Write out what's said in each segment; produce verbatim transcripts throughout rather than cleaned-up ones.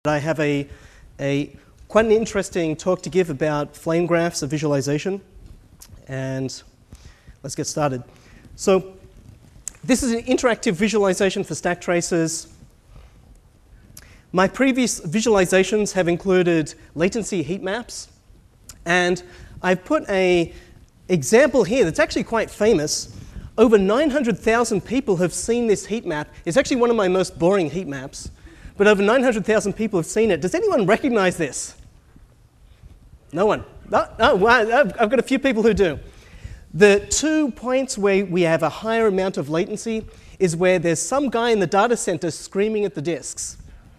I have a, a quite an interesting talk to give about flame graphs of visualization, and let's get started. So this is an interactive visualization for stack traces. My previous visualizations have included latency heat maps, and I've put an example here that's actually quite famous. Over nine hundred thousand people have seen this heat map. It's actually one of my most boring heat maps, but over nine hundred thousand people have seen it. Does anyone recognize this? No one. No, no, well, I've got a few people who do. The two points where we have a higher amount of latency is where there's some guy in the data center screaming at the disks.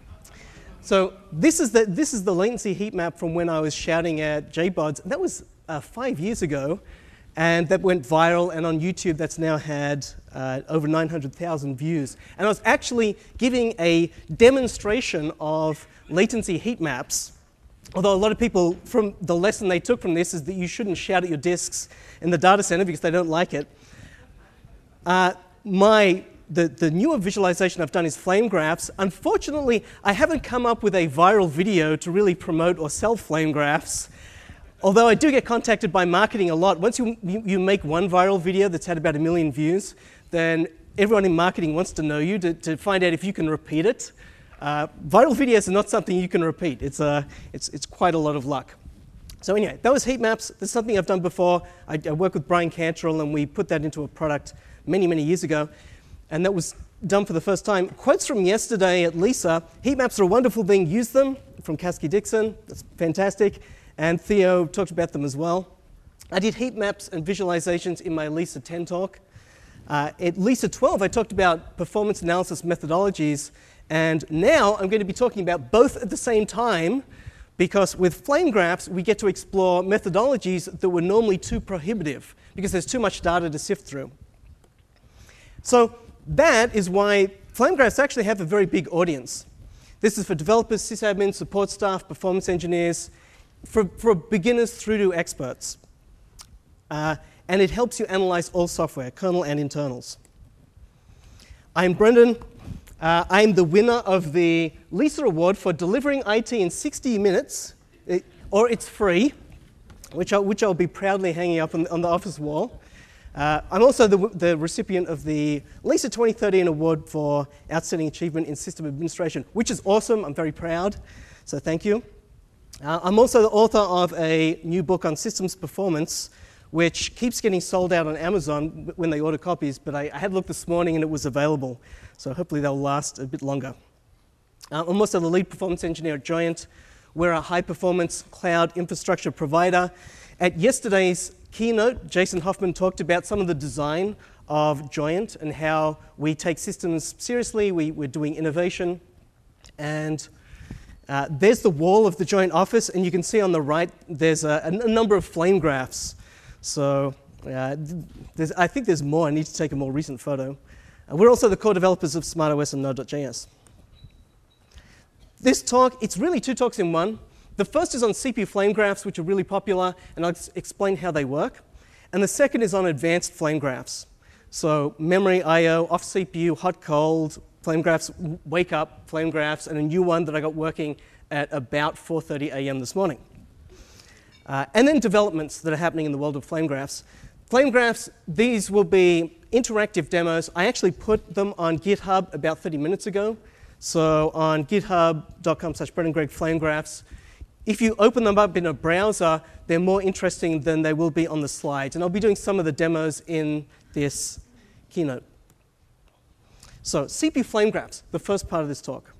So this is the, this is the latency heat map from when I was shouting at J BODs. That was uh, five years ago, and that went viral, and on YouTube that's now had uh, over nine hundred thousand views. And I was actually giving a demonstration of latency heat maps, although a lot of people, from the lesson they took from this is that you shouldn't shout at your disks in the data center because they don't like it. Uh, my The, the newer visualization I've done is flame graphs. Unfortunately, I haven't come up with a viral video to really promote or sell flame graphs, although I do get contacted by marketing a lot. Once you, you, you make one viral video that's had about a million views, then everyone in marketing wants to know you to, to find out if you can repeat it. Uh, viral videos are not something you can repeat. It's, uh, it's, it's quite a lot of luck. So anyway, that was heat maps. That's something I've done before. I, I worked with Brian Cantrell, and we put that into a product many, many years ago. And that was done for the first time. Quotes from yesterday at Lisa: heat maps are a wonderful thing, use them, from Caskey Dixon. That's fantastic. And Theo talked about them as well. I did heat maps and visualizations in my Lisa ten talk. Uh, at Lisa twelve, I talked about performance analysis methodologies. And now I'm going to be talking about both at the same time, because with flame graphs, we get to explore methodologies that were normally too prohibitive, because there's too much data to sift through. So that is why flame graphs actually have a very big audience. This is for developers, sysadmins, support staff, performance engineers, for, for beginners through to experts. Uh, and it helps you analyze all software, kernel and internals. I'm Brendan. Uh, I'm the winner of the Lisa Award for delivering I T in sixty minutes, it, or it's free, which, I, which I'll be proudly hanging up on, on the office wall. Uh, I'm also the, the recipient of the Lisa twenty thirteen Award for Outstanding Achievement in System Administration, which is awesome. I'm very proud, so thank you. Uh, I'm also the author of a new book on systems performance, which keeps getting sold out on Amazon when they order copies, but I, I had looked this morning and it was available, so hopefully they'll last a bit longer. Uh, I'm also the lead performance engineer at Joyent. We're a high-performance cloud infrastructure provider. At yesterday's keynote, Jason Hoffman talked about some of the design of Joyent and how we take systems seriously, we, we're doing innovation. And uh, there's the wall of the Joyent office, and you can see on the right there's a, a number of flame graphs. So uh, there's, I think there's more. I need to take a more recent photo. Uh, we're also the core developers of SmartOS and Node dot J S. This talk, it's really two talks in one. The first is on C P U flame graphs, which are really popular, and I'll explain how they work. And the second is on advanced flame graphs. So memory, I O, off C P U, hot, cold, flame graphs, wake up, flame graphs, and a new one that I got working at about four thirty a m this morning. Uh, and then developments that are happening in the world of flame graphs. Flame graphs, these will be interactive demos. I actually put them on GitHub about thirty minutes ago. So on github dot com slash Brendan Gregg flame graphs, if you open them up in a browser, they're more interesting than they will be on the slides. And I'll be doing some of the demos in this keynote. So C P U flame graphs, the first part of this talk.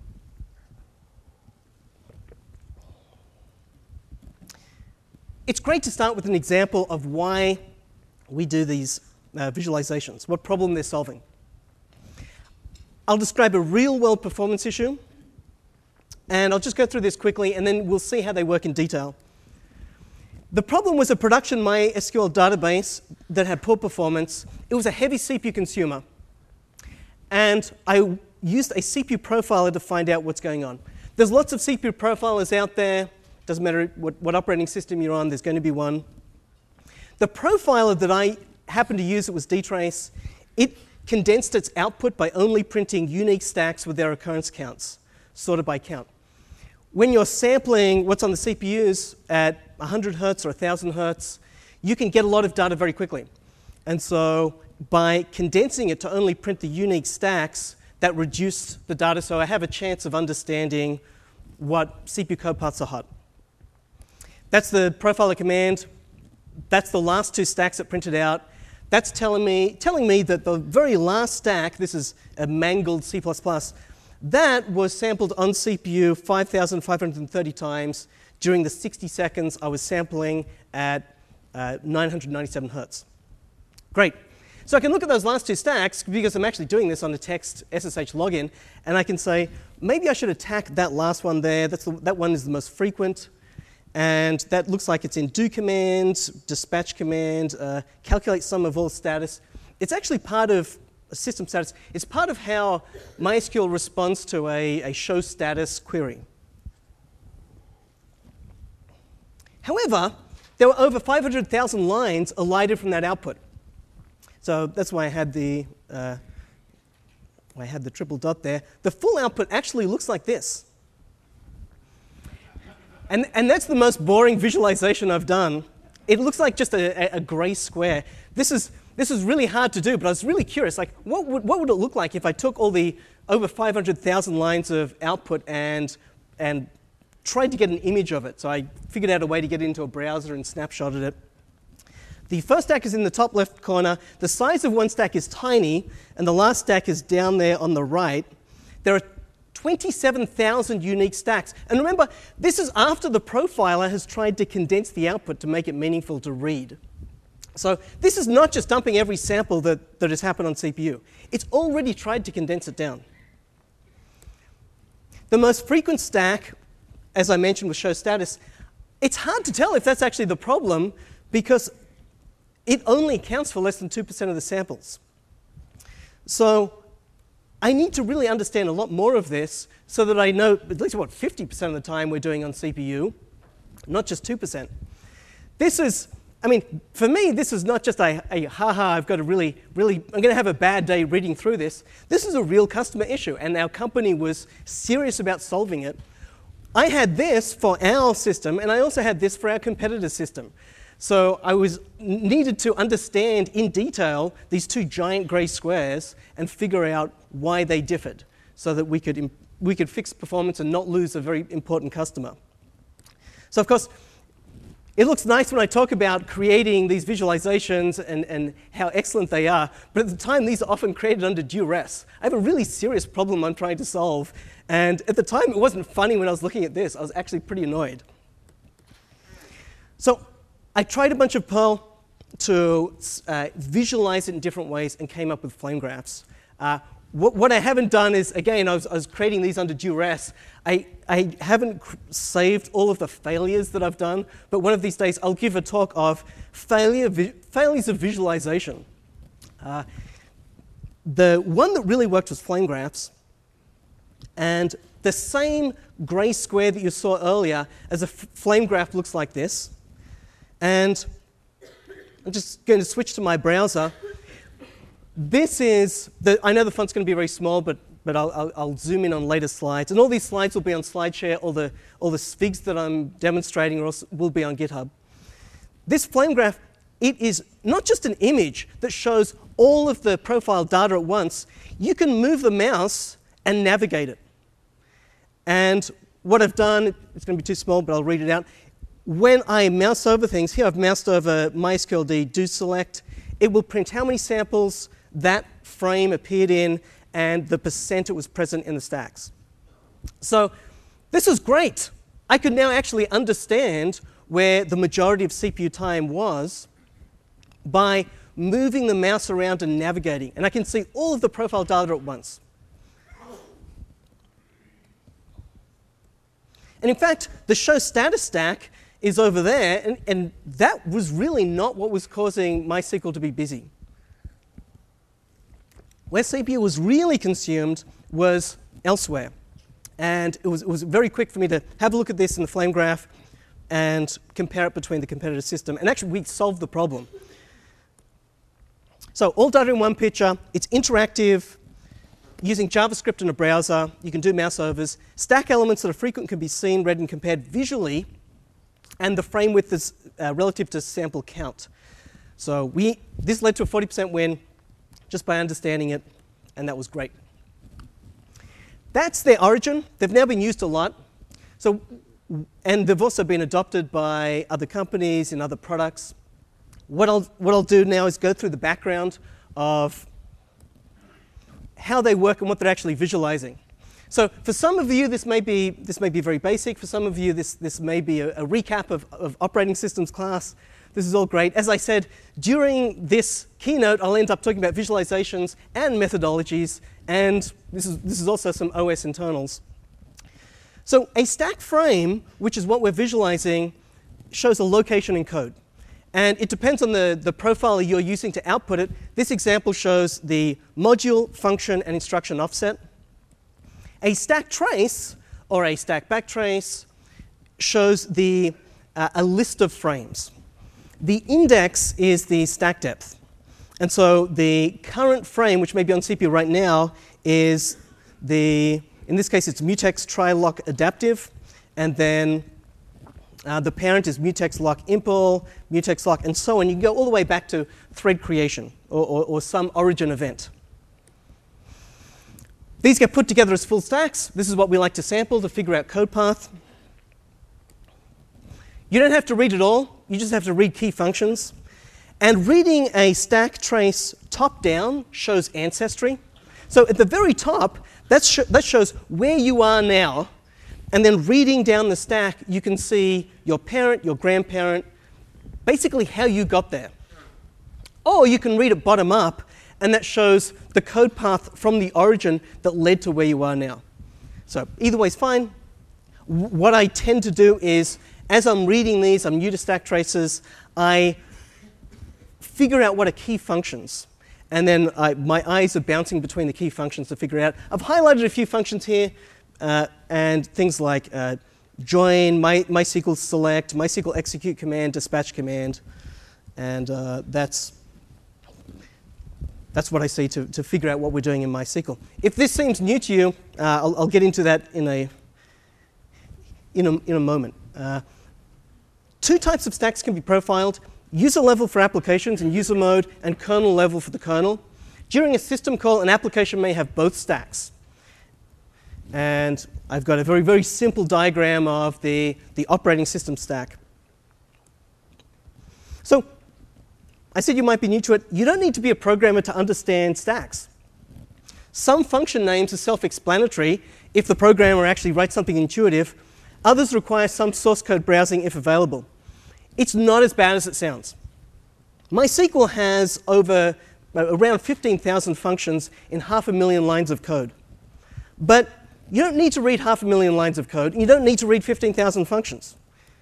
It's great to start with an example of why we do these uh, visualizations, what problem they're solving. I'll describe a real-world performance issue, and I'll just go through this quickly, and then we'll see how they work in detail. The problem was a production MySQL database that had poor performance. It was a heavy C P U consumer. And I used a C P U profiler to find out what's going on. There's lots of C P U profilers out there. Doesn't matter what, what operating system you're on, there's going to be one. The profiler that I happened to use, it was dtrace. It condensed its output by only printing unique stacks with their occurrence counts, sorted by count. when you're sampling what's on the C P Us at one hundred hertz or one thousand hertz, you can get a lot of data very quickly. And so by condensing it to only print the unique stacks, that reduced the data, so I have a chance of understanding what C P U code paths are hot. That's the profiler command. That's the last two stacks that printed out. That's telling me, telling me that the very last stack, this is a mangled C plus plus, that was sampled on C P U five thousand five hundred thirty times during the sixty seconds I was sampling at uh, nine hundred ninety-seven hertz. Great. So I can look at those last two stacks because I'm actually doing this on the text S S H login, and I can say, maybe I should attack that last one there. That's the, that one is the most frequent. And that looks like it's in do command, dispatch command, uh, calculate sum of all status. It's actually part of a system status. It's part of how MySQL responds to a, a show status query. However, there were over five hundred thousand lines elided from that output. So that's why I had the, uh, I had the triple dot there. The full output actually looks like this. And, and that's the most boring visualization I've done. It looks like just a, a, a gray square. This is, this is really hard to do, but I was really curious, like, what would, what would it look like if I took all the over five hundred thousand lines of output and, and tried to get an image of it? So I figured out a way to get it into a browser and snapshotted it. The first stack is in the top left corner. The size of one stack is tiny, and the last stack is down there on the right. There are twenty-seven thousand unique stacks. And remember, this is after the profiler has tried to condense the output to make it meaningful to read. So this is not just dumping every sample that, that has happened on C P U. It's already tried to condense it down. The most frequent stack, as I mentioned with show status, it's hard to tell if that's actually the problem because it only accounts for less than two percent of the samples. So I need to really understand a lot more of this so that I know at least what fifty percent of the time we're doing on C P U, not just two percent. This is, I mean, for me, this is not just a, a haha, I've got to really, really, I'm going to have a bad day reading through this. This is a real customer issue, and our company was serious about solving it. I had this for our system, and I also had this for our competitor's system. So I was needed to understand in detail these two giant gray squares and figure out why they differed so that we could, we could fix performance and not lose a very important customer. So of course, it looks nice when I talk about creating these visualizations and, and how excellent they are, but at the time, these are often created under duress. I have a really serious problem I'm trying to solve, and at the time, it wasn't funny when I was looking at this. I was actually pretty annoyed. So I tried a bunch of Perl to uh, visualize it in different ways and came up with flame graphs. Uh, what, what I haven't done is, again, I was, I was creating these under duress. I, I haven't saved all of the failures that I've done, but one of these days I'll give a talk of failure, failures of visualization. Uh, the one that really worked was flame graphs, and the same gray square that you saw earlier as a flame graph looks like this. And I'm just going to switch to my browser. This is, the, I know the font's going to be very small, but, but I'll, I'll, I'll zoom in on later slides. And all these slides will be on SlideShare. All the, all the sfigs that I'm demonstrating are also, will be on GitHub. This flame graph, it is not just an image that shows all of the profile data at once. You can move the mouse and navigate it. And what I've done, it's going to be too small, but I'll read it out. When I mouse over things, here I've moused over MySQLD do select, it will print how many samples that frame appeared in and the percent it was present in the stacks. So this is great. I could now actually understand where the majority of C P U time was by moving the mouse around and navigating. And I can see all of the profile data at once. And in fact, the show status stack is over there, and, and that was really not what was causing MySQL to be busy. Where C P U was really consumed was elsewhere. And it was, it was very quick for me to have a look at this in the flame graph and compare it between the competitor system. And actually, we solved the problem. So all data in one picture. It's interactive. using JavaScript in a browser, you can do mouse overs. Stack elements that are frequent can be seen, read, and compared visually, and the frame width is uh, relative to sample count. So we, this led to a forty percent win just by understanding it, and that was great. That's their origin. They've now been used a lot. So, and they've also been adopted by other companies in other products. What I'll, what I'll do now is go through the background of how they work and what they're actually visualizing. So for some of you, this may be, this may be very basic. For some of you, this, this may be a, a recap of, of operating systems class. This is all great. As I said, during this keynote, I'll end up talking about visualizations and methodologies, and this is, this is also some O S internals. So a stack frame, which is what we're visualizing, shows a location in code. And it depends on the, the profile you're using to output it. This example shows the module, function, and instruction offset. A stack trace, or a stack backtrace, shows the, uh, a list of frames. The index is the stack depth. And so the current frame, which may be on C P U right now, is the, in this case, it's mutex try-lock adaptive. And then uh, the parent is mutex lock impl, mutex lock, and so on. You can go all the way back to thread creation or, or, or some origin event. These get put together as full stacks. This is what we like to sample to figure out code path. You don't have to read it all. You just have to read key functions. And reading a stack trace top-down shows ancestry. So at the very top, that's sh that shows where you are now. And then reading down the stack, you can see your parent, your grandparent, basically how you got there. Or you can read it bottom up, and that shows the code path from the origin that led to where you are now. So either way is fine. W what I tend to do is, as I'm reading these, I'm new to stack traces, I figure out what are key functions. And then I, my eyes are bouncing between the key functions to figure out. I've highlighted a few functions here, uh, and things like uh, join, my, MySQL select, MySQL execute command, dispatch command. And uh, that's, that's what I see to, to figure out what we're doing in MySQL. If this seems new to you, uh, I'll, I'll get into that in a, in a, in a moment. Uh, two types of stacks can be profiled: user level for applications in user mode, and kernel level for the kernel. During a system call, an application may have both stacks. And I've got a very, very simple diagram of the, the operating system stack. So I said you might be new to it. You don't need to be a programmer to understand stacks. Some function names are self-explanatory if the programmer actually writes something intuitive. Others require some source code browsing if available. It's not as bad as it sounds. MySQL has over uh, around fifteen thousand functions in half a million lines of code. But you don't need to read half a million lines of code. And you don't need to read fifteen thousand functions.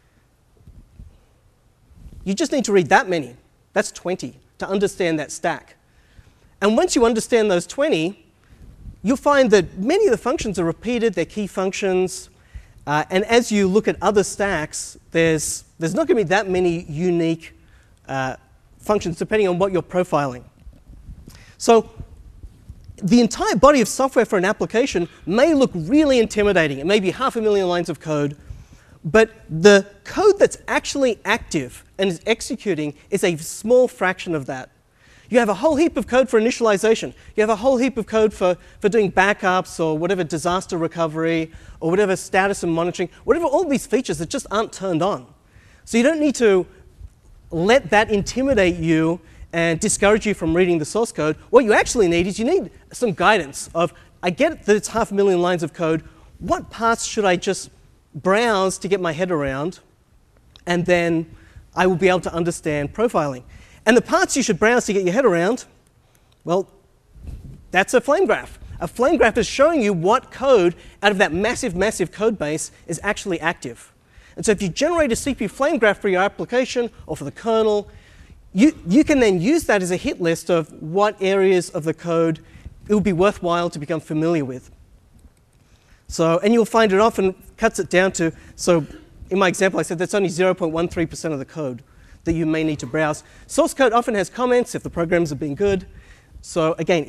You just need to read that many. That's twenty to understand that stack. And once you understand those twenty, you'll find that many of the functions are repeated, they're key functions. Uh, and as you look at other stacks, there's, there's not going to be that many unique uh, functions depending on what you're profiling. So the entire body of software for an application may look really intimidating. It may be half a million lines of code. But the code that's actually active and is executing is a small fraction of that. You have a whole heap of code for initialization. You have a whole heap of code for, for doing backups or whatever disaster recovery or whatever status and monitoring, whatever all these features that just aren't turned on. So you don't need to let that intimidate you and discourage you from reading the source code. What you actually need is you need some guidance of, I get that it's half a million lines of code. What parts should I just browse to get my head around? And then I will be able to understand profiling. And the parts you should browse to get your head around, well, that's a flame graph. A flame graph is showing you what code out of that massive, massive code base is actually active. And so if you generate a C P U flame graph for your application or for the kernel, you, you can then use that as a hit list of what areas of the code it would be worthwhile to become familiar with. So, and you'll find it often cuts it down to, so in my example I said that's only zero point one three percent of the code that you may need to browse. Source code often has comments if the programs have been good. So again, it's,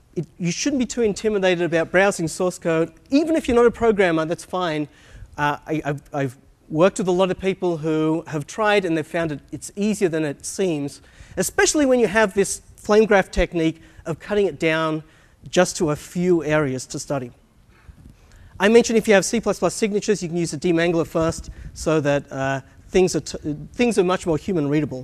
it, you shouldn't be too intimidated about browsing source code. Even if you're not a programmer, that's fine. Uh, I, I've, I've worked with a lot of people who have tried and they've found it, it's easier than it seems, especially when you have this flame graph technique of cutting it down just to a few areas to study. I mentioned if you have C plus plus signatures, you can use a demangler first so that uh, things, are t things are much more human readable.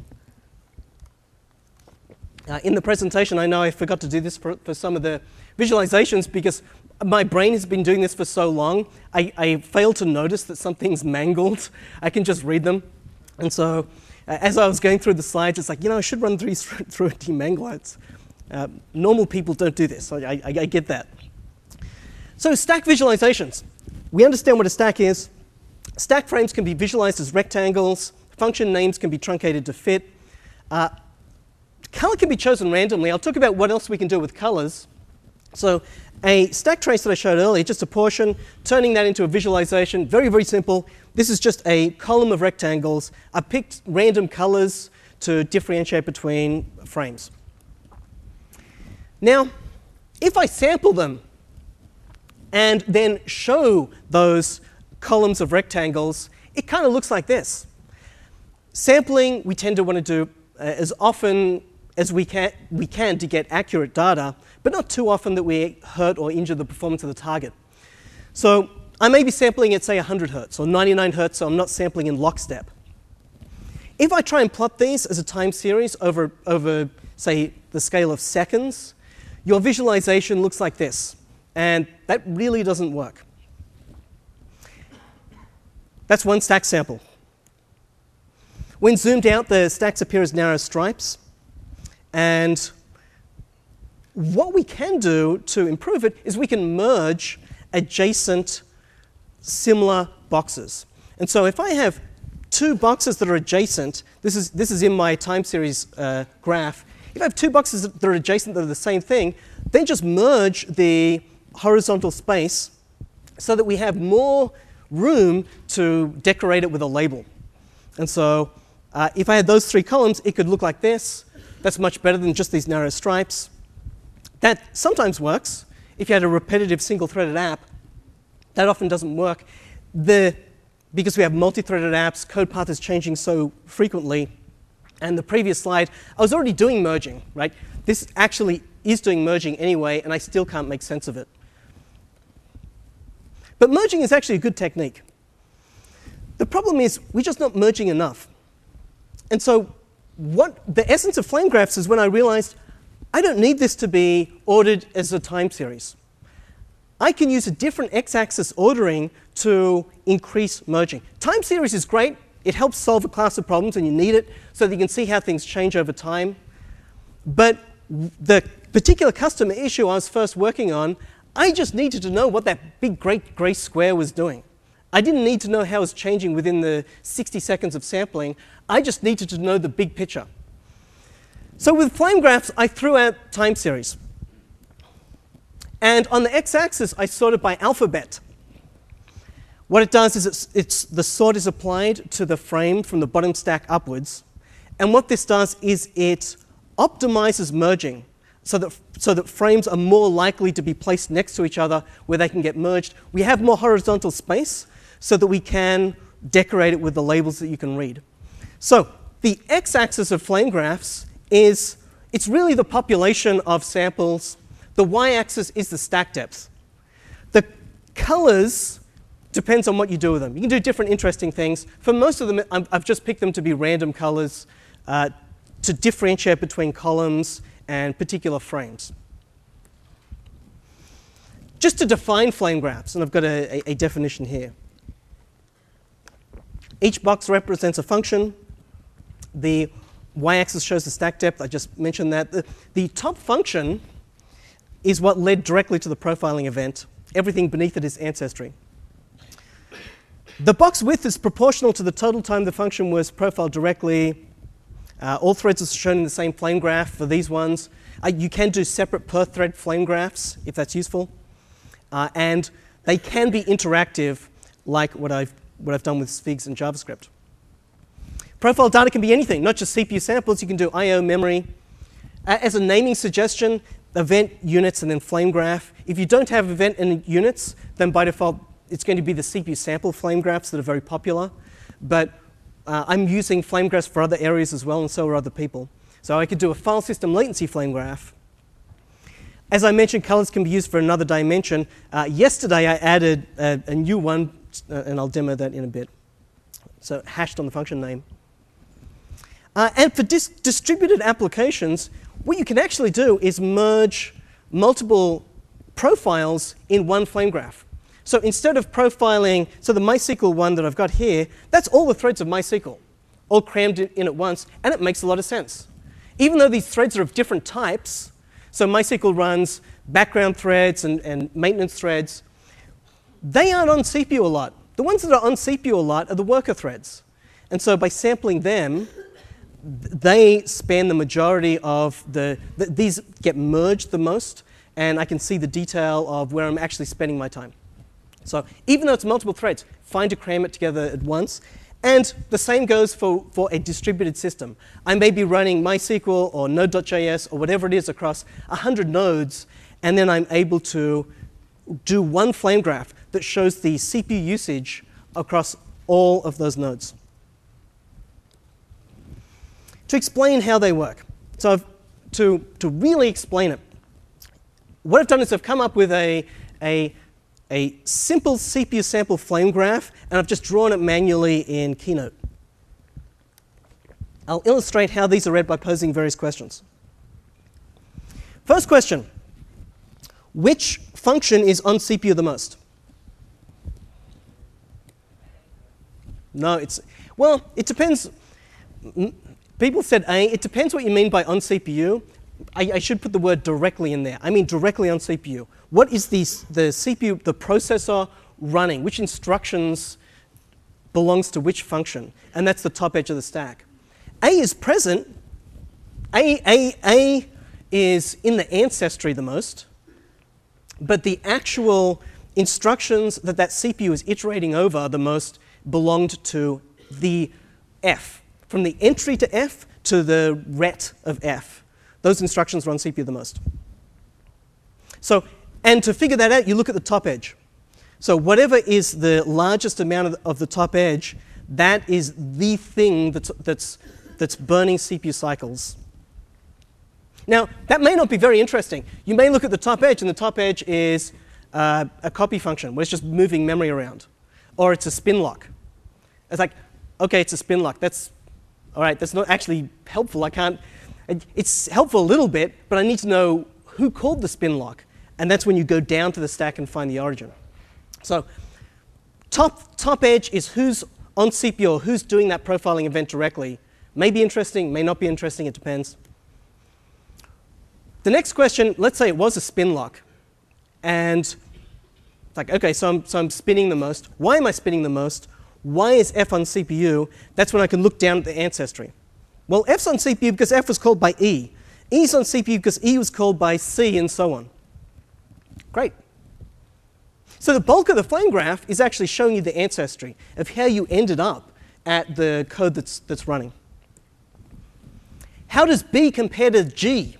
Uh, in the presentation, I know I forgot to do this for, for some of the visualizations because my brain has been doing this for so long, I, I failed to notice that something's mangled. I can just read them. And so uh, as I was going through the slides, it's like, you know, I should run these through a demangler. It's, uh, normal people don't do this, so I, I, I get that. So stack visualizations. We understand what a stack is. Stack frames can be visualized as rectangles. Function names can be truncated to fit. Uh, color can be chosen randomly. I'll talk about what else we can do with colors. So a stack trace that I showed earlier, just a portion, turning that into a visualization, very, very simple. This is just a column of rectangles. I picked random colors to differentiate between frames. Now, if I sample them and then show those columns of rectangles, it kind of looks like this. Sampling, we tend to want to do uh, as often as we can, we can to get accurate data, but not too often that we hurt or injure the performance of the target. So I may be sampling at, say, one hundred hertz or ninety-nine hertz, so I'm not sampling in lockstep. If I try and plot these as a time series over, over, say, the scale of seconds, your visualization looks like this. And that really doesn't work. That's one stack sample. When zoomed out, the stacks appear as narrow stripes. And what we can do to improve it is we can merge adjacent similar boxes. And so if I have two boxes that are adjacent, this is, this is in my time series uh, graph. If I have two boxes that are adjacent that are the same thing, then just merge the horizontal space so that we have more room to decorate it with a label. And so uh, if I had those three columns, it could look like this. That's much better than just these narrow stripes. That sometimes works. If you had a repetitive single-threaded app, that often doesn't work. The, because we have multi-threaded apps, code path is changing so frequently. And the previous slide, I was already doing merging, right? This actually is doing merging anyway, and I still can't make sense of it. But merging is actually a good technique. The problem is we're just not merging enough. And so what the essence of flame graphs is when I realized I don't need this to be ordered as a time series. I can use a different x-axis ordering to increase merging. Time series is great. It helps solve a class of problems, and you need it so that you can see how things change over time. But the particular customer issue I was first working on, I just needed to know what that big great gray square was doing. I didn't need to know how it was changing within the sixty seconds of sampling. I just needed to know the big picture. So with flame graphs, I threw out time series. And on the x-axis, I sorted by alphabet. What it does is it's, it's, the sort is applied to the frame from the bottom stack upwards. And what this does is it optimizes merging so that, so that frames are more likely to be placed next to each other where they can get merged. We have more horizontal space so that we can decorate it with the labels that you can read. So the x-axis of flame graphs is, it's really the population of samples. The y-axis is the stack depth. The colors depends on what you do with them. You can do different interesting things. For most of them, I've just picked them to be random colors uh, to differentiate between columns and particular frames. Just to define flame graphs, and I've got a, a, a definition here. Each box represents a function. The y-axis shows the stack depth. I just mentioned that. The, the top function is what led directly to the profiling event. Everything beneath it is ancestry. The box width is proportional to the total time the function was profiled directly. Uh, all threads are shown in the same flame graph for these ones. Uh, you can do separate per thread flame graphs if that's useful. Uh, and they can be interactive like what I've, what I've done with Sfigs and JavaScript. Profile data can be anything, not just C P U samples. You can do I O, memory. As a naming suggestion, event, units, and then flame graph. If you don't have event and units, then by default, it's going to be the C P U sample flame graphs that are very popular. But uh, I'm using flame graphs for other areas as well, and so are other people. So I could do a file system latency flame graph. As I mentioned, colors can be used for another dimension. Uh, yesterday, I added a, a new one, uh, and I'll demo that in a bit. So hashed on the function name. Uh, and for dis distributed applications, what you can actually do is merge multiple profiles in one flame graph. So instead of profiling, so the MySQL one that I've got here, that's all the threads of MySQL, all crammed in, in at once, and it makes a lot of sense. Even though these threads are of different types, so MySQL runs background threads and, and maintenance threads, they aren't on C P U a lot. The ones that are on C P U a lot are the worker threads. And so by sampling them, they span the majority of the, th these get merged the most, and I can see the detail of where I'm actually spending my time. So even though it's multiple threads, fine to cram it together at once. And the same goes for, for a distributed system. I may be running MySQL or Node dot J S or whatever it is across one hundred nodes, and then I'm able to do one flame graph that shows the C P U usage across all of those nodes. To explain how they work, so I've, to, to really explain it, what I've done is I've come up with a, a, a simple C P U sample flame graph, and I've just drawn it manually in Keynote. I'll illustrate how these are read by posing various questions. First question, which function is on C P U the most? No, it's, well, it depends. People said A. It depends what you mean by on C P U. I, I should put the word directly in there. I mean directly on C P U. What is the, the C P U, the processor running? Which instructions belongs to which function? And that's the top edge of the stack. A is present. A, A, A is in the ancestry the most. But the actual instructions that that C P U is iterating over the most belonged to the F. From the entry to F to the ret of F. Those instructions run C P U the most. So, and to figure that out, you look at the top edge. So whatever is the largest amount of, of the top edge, that is the thing that's, that's, that's burning C P U cycles. Now, that may not be very interesting. You may look at the top edge, and the top edge is uh, a copy function, where it's just moving memory around. Or it's a spin lock. It's like, OK, it's a spin lock. That's all right, that's not actually helpful. I can't, it's helpful a little bit, but I need to know who called the spin lock. And that's when you go down to the stack and find the origin. So top, top edge is who's on C P U or who's doing that profiling event directly. May be interesting, may not be interesting, it depends. The next question, let's say it was a spin lock. And it's like, OK, so I'm, so I'm spinning the most. Why am I spinning the most? Why is F on C P U? That's when I can look down at the ancestry. Well, F's on C P U because F was called by E. E's on C P U because E was called by C, and so on. Great. So the bulk of the flame graph is actually showing you the ancestry of how you ended up at the code that's, that's running. How does B compare to G?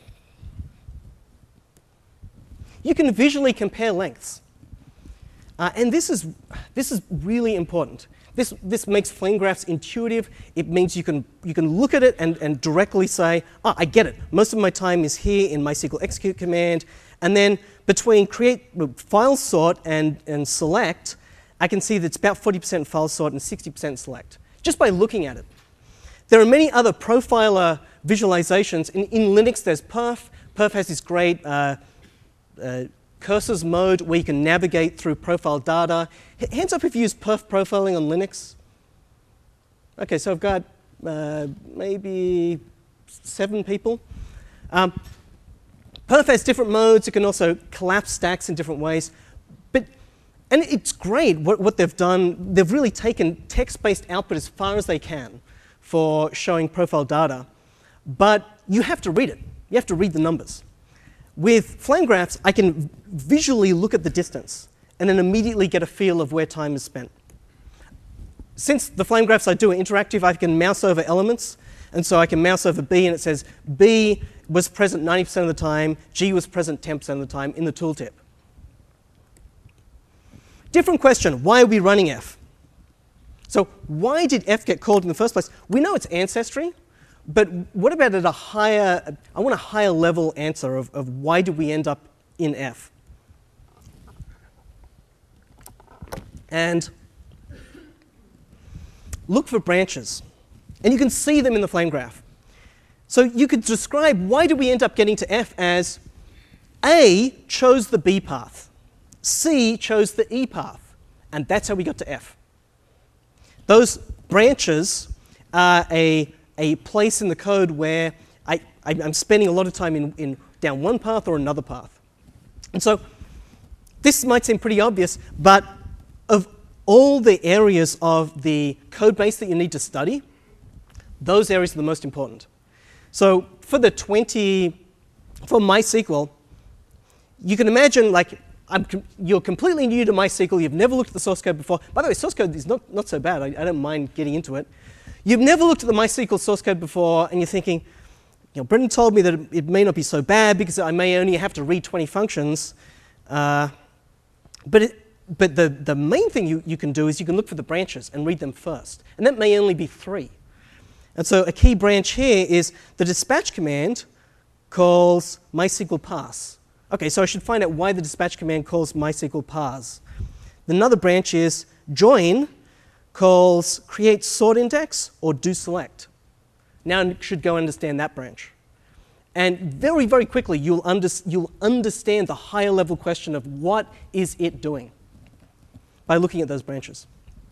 You can visually compare lengths. Uh, and this is, this is really important. This, this makes flame graphs intuitive. It means you can, you can look at it and, and directly say, oh, I get it. Most of my time is here in MySQL execute command. And then between create file sort and, and select, I can see that it's about forty percent file sort and sixty percent select, just by looking at it. There are many other profiler visualizations. In, in Linux, there's perf. Perf has this great uh, uh, cursors mode where you can navigate through profile data. H hands up if you use perf profiling on Linux. OK, so I've got uh, maybe seven people. Um, perf has different modes. It can also collapse stacks in different ways. But, and it's great what, what they've done. They've really taken text-based output as far as they can for showing profile data. But you have to read it. You have to read the numbers. With flame graphs, I can visually look at the distance and then immediately get a feel of where time is spent. Since the flame graphs I do are interactive, I can mouse over elements. And so I can mouse over B, and it says B was present ninety percent of the time, G was present ten percent of the time in the tooltip. Different question, why are we running F? So why did F get called in the first place? We know it's ancestry, but what about at a higher, I want a higher level answer of, of why did we end up in F? And look for branches. And you can see them in the flame graph. So you could describe why did we end up getting to F as A chose the B path, C chose the E path, and that's how we got to F. Those branches are a, a place in the code where I, I, I'm spending a lot of time in, in down one path or another path. And so this might seem pretty obvious, but of all the areas of the code base that you need to study, those areas are the most important. So for the twenty, for MySQL, you can imagine like I'm, you're completely new to MySQL, you've never looked at the source code before. By the way, source code is not, not so bad, I, I don't mind getting into it. You've never looked at the MySQL source code before and you're thinking, you know, Brendan told me that it, it may not be so bad because I may only have to read twenty functions. Uh, but it, but the, the main thing you, you can do is you can look for the branches and read them first. And that may only be three. And so a key branch here is the dispatch command calls MySQL parse. Okay, so I should find out why the dispatch command calls MySQL parse. Another branch is join calls create sort index or do select. Now I should go understand that branch. And very, very quickly you'll, under, you'll understand the higher level question of what is it doing by looking at those branches.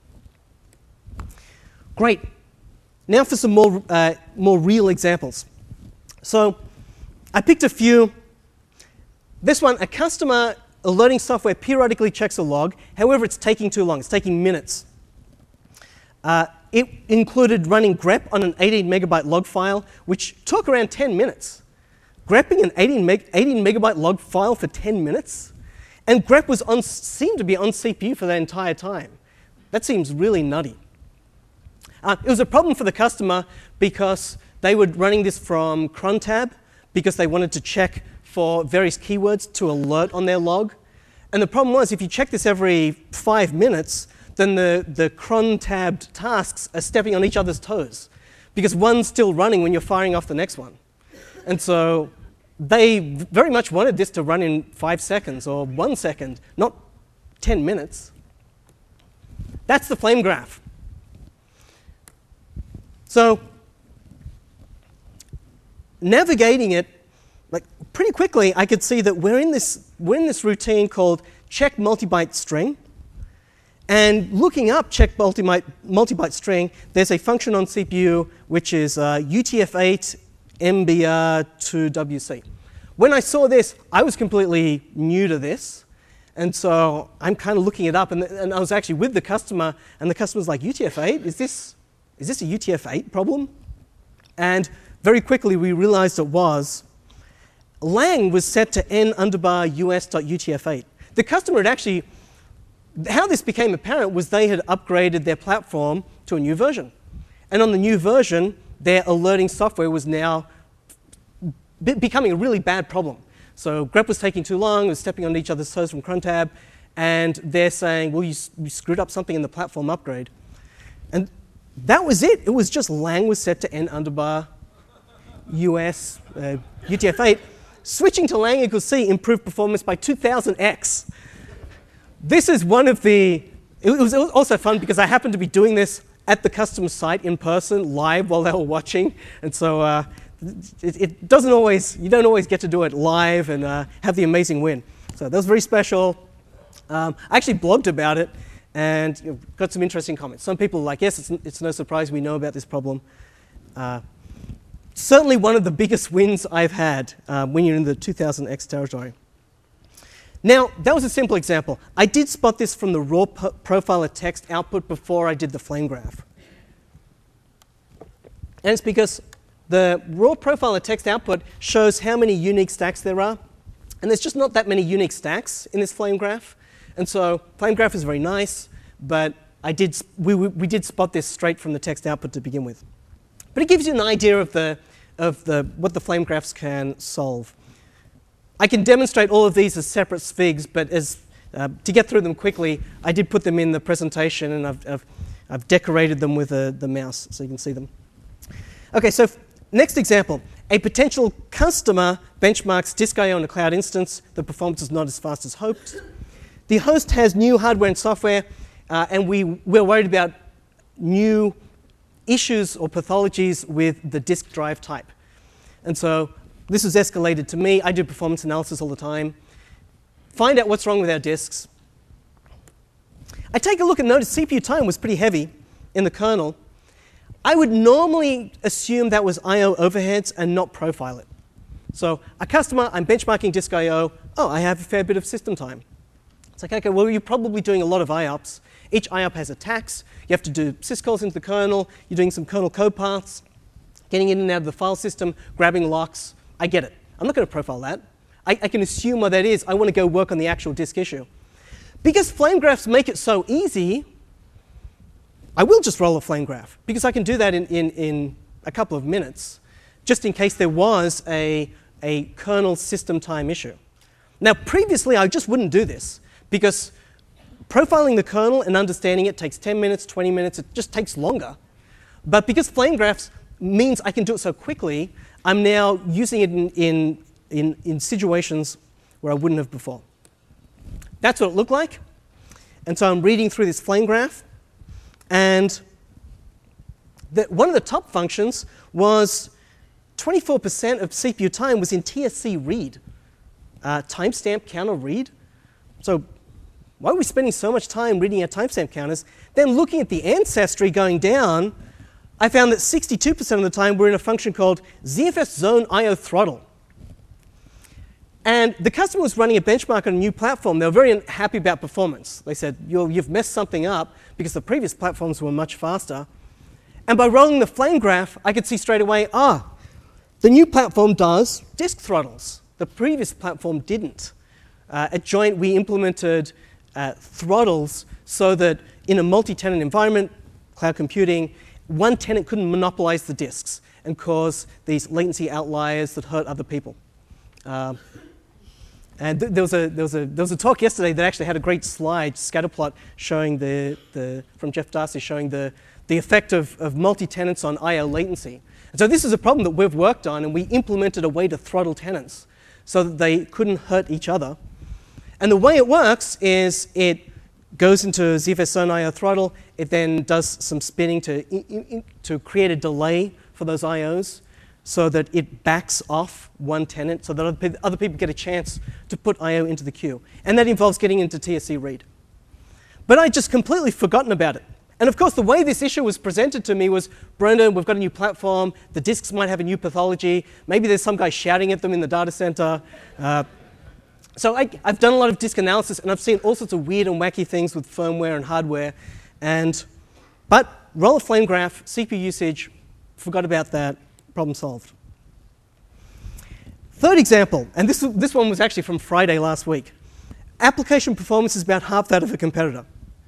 Great. Now for some more, uh, more real examples. So I picked a few. This one, a customer alerting software periodically checks a log. However, it's taking too long. It's taking minutes. Uh, it included running grep on an eighteen megabyte log file, which took around ten minutes. Grepping an eighteen megabyte log file for ten minutes? And grep was on, seemed to be on C P U for that entire time. That seems really nutty. Uh, it was a problem for the customer because they were running this from cron tab because they wanted to check for various keywords to alert on their log. And the problem was if you check this every five minutes, then the, the cron tabbed tasks are stepping on each other's toes because one's still running when you're firing off the next one. And so they very much wanted this to run in five seconds or one second, not ten minutes. That's the flame graph. So navigating it, like pretty quickly, I could see that we're in this, we're in this routine called check multibyte string. And looking up check multibyte, multibyte string, there's a function on C P U which is uh, U T F eight M B R two W C. When I saw this, I was completely new to this. And so I'm kind of looking it up. And, and I was actually with the customer. And the customer's like, U T F eight? Is this, is this a U T F eight problem? And very quickly, we realized it was. Lang was set to n underbar us.utf8. The customer had actually, how this became apparent was they had upgraded their platform to a new version. And on the new version, their alerting software was now be becoming a really bad problem. So grep was taking too long, it was stepping on each other's toes from cron tab, and they're saying, well, you, you screwed up something in the platform upgrade. And that was it. It was just Lang was set to n underbar us uh, U T F eight. Switching to Lang equals C improved performance by two thousand x. This is one of the, it was also fun because I happened to be doing this at the customer site in person, live while they were watching. And so uh, it, it doesn't always, you don't always get to do it live and uh, have the amazing win. So that was very special. Um, I actually blogged about it and you know, got some interesting comments. Some people were like, yes, it's, it's no surprise we know about this problem. Uh, Certainly one of the biggest wins I've had uh, when you're in the two thousand x territory. Now, that was a simple example. I did spot this from the raw profiler text output before I did the flame graph. And it's because the raw profiler text output shows how many unique stacks there are. And there's just not that many unique stacks in this flame graph. And so flame graph is very nice, but I did, we, we did spot this straight from the text output to begin with. But it gives you an idea of the, of the, what the flame graphs can solve. I can demonstrate all of these as separate S V Gs, but as, uh, to get through them quickly, I did put them in the presentation, and I've, I've, I've decorated them with a, the mouse so you can see them. Okay, so next example. A potential customer benchmarks Disk I O on a cloud instance. The performance is not as fast as hoped. The host has new hardware and software, uh, and we, we're worried about new issues or pathologies with the disk drive type. And so this was escalated to me. I do performance analysis all the time. Find out what's wrong with our disks. I take a look and notice C P U time was pretty heavy in the kernel. I would normally assume that was I O overheads and not profile it. So a customer, I'm benchmarking Disk I O. Oh, I have a fair bit of system time. It's like, okay, well, you're probably doing a lot of I O Ps. Each I O P has a tax. You have to do syscalls into the kernel. You're doing some kernel code paths, getting in and out of the file system, grabbing locks. I get it. I'm not going to profile that. I, I can assume what that is. I want to go work on the actual disk issue. Because flame graphs make it so easy, I will just roll a flame graph, because I can do that in, in, in a couple of minutes, just in case there was a, a kernel system time issue. Now, previously, I just wouldn't do this, because profiling the kernel and understanding it takes ten minutes, twenty minutes. It just takes longer. But because flame graphs means I can do it so quickly, I'm now using it in, in, in, in situations where I wouldn't have before. That's what it looked like. And so I'm reading through this flame graph. And the, one of the top functions was twenty-four percent of C P U time was in T S C read, uh, timestamp counter read. So why are we spending so much time reading our timestamp counters? Then looking at the ancestry going down, I found that sixty-two percent of the time we're in a function called Z F S zone I O throttle. And the customer was running a benchmark on a new platform. They were very unhappy about performance. They said, You're, you've messed something up because the previous platforms were much faster. And by rolling the flame graph, I could see straight away, ah, the new platform does disk throttles. The previous platform didn't. Uh, at Joint, we implemented uh, throttles so that in a multi-tenant environment, cloud computing, one tenant couldn't monopolize the disks and cause these latency outliers that hurt other people. Uh, And th there, was a, there, was a, there was a talk yesterday that actually had a great slide, scatterplot, showing the, the, from Jeff Darcy, showing the, the effect of, of multi-tenants on I O latency. And so this is a problem that we've worked on, and we implemented a way to throttle tenants so that they couldn't hurt each other. And the way it works is it goes into Z F S zone I O throttle. It then does some spinning to, in, in, to create a delay for those I Os, so that it backs off one tenant so that other people get a chance to put I O into the queue. And that involves getting into T S C read. But I'd just completely forgotten about it. And of course, the way this issue was presented to me was, Brendan, we've got a new platform. The disks might have a new pathology. Maybe there's some guy shouting at them in the data center. Uh, so I, I've done a lot of disk analysis, and I've seen all sorts of weird and wacky things with firmware and hardware. And, but roll a flame graph, C P U usage, forgot about that. Problem solved. Third example, and this, this one was actually from Friday last week. Application performance is about half that of a competitor.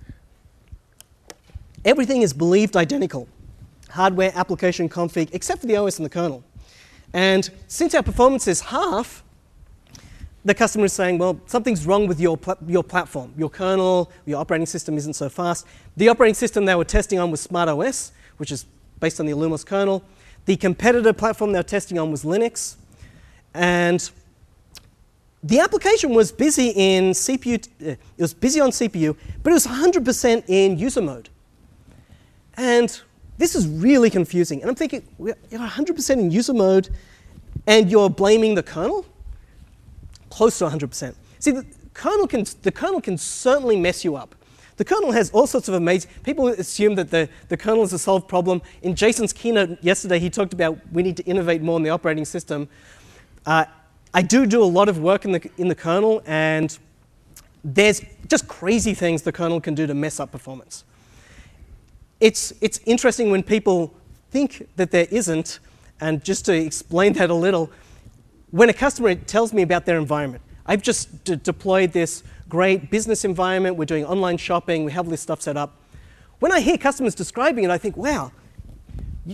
Everything is believed identical. Hardware, application, config, except for the O S and the kernel. And since our performance is half, the customer is saying, well, something's wrong with your, pl your platform. Your kernel, your operating system isn't so fast. The operating system they were testing on was SmartOS, which is based on the Illumos kernel. The competitor platform they were testing on was Linux. And the application was busy in C P U, uh, it was busy on C P U, but it was one hundred percent in user mode. And this is really confusing. And I'm thinking, you're one hundred percent in user mode, and you're blaming the kernel? Close to one hundred percent. See, the kernel can, the kernel can certainly mess you up. The kernel has all sorts of amazing, people assume that the, the kernel is a solved problem. In Jason's keynote yesterday, he talked about we need to innovate more in the operating system. Uh, I do do a lot of work in the, in the kernel, and there's just crazy things the kernel can do to mess up performance. It's, it's interesting when people think that there isn't, and just to explain that a little, when a customer tells me about their environment, I've just d deployed this great business environment, we're doing online shopping, we have all this stuff set up. When I hear customers describing it, I think, wow, you,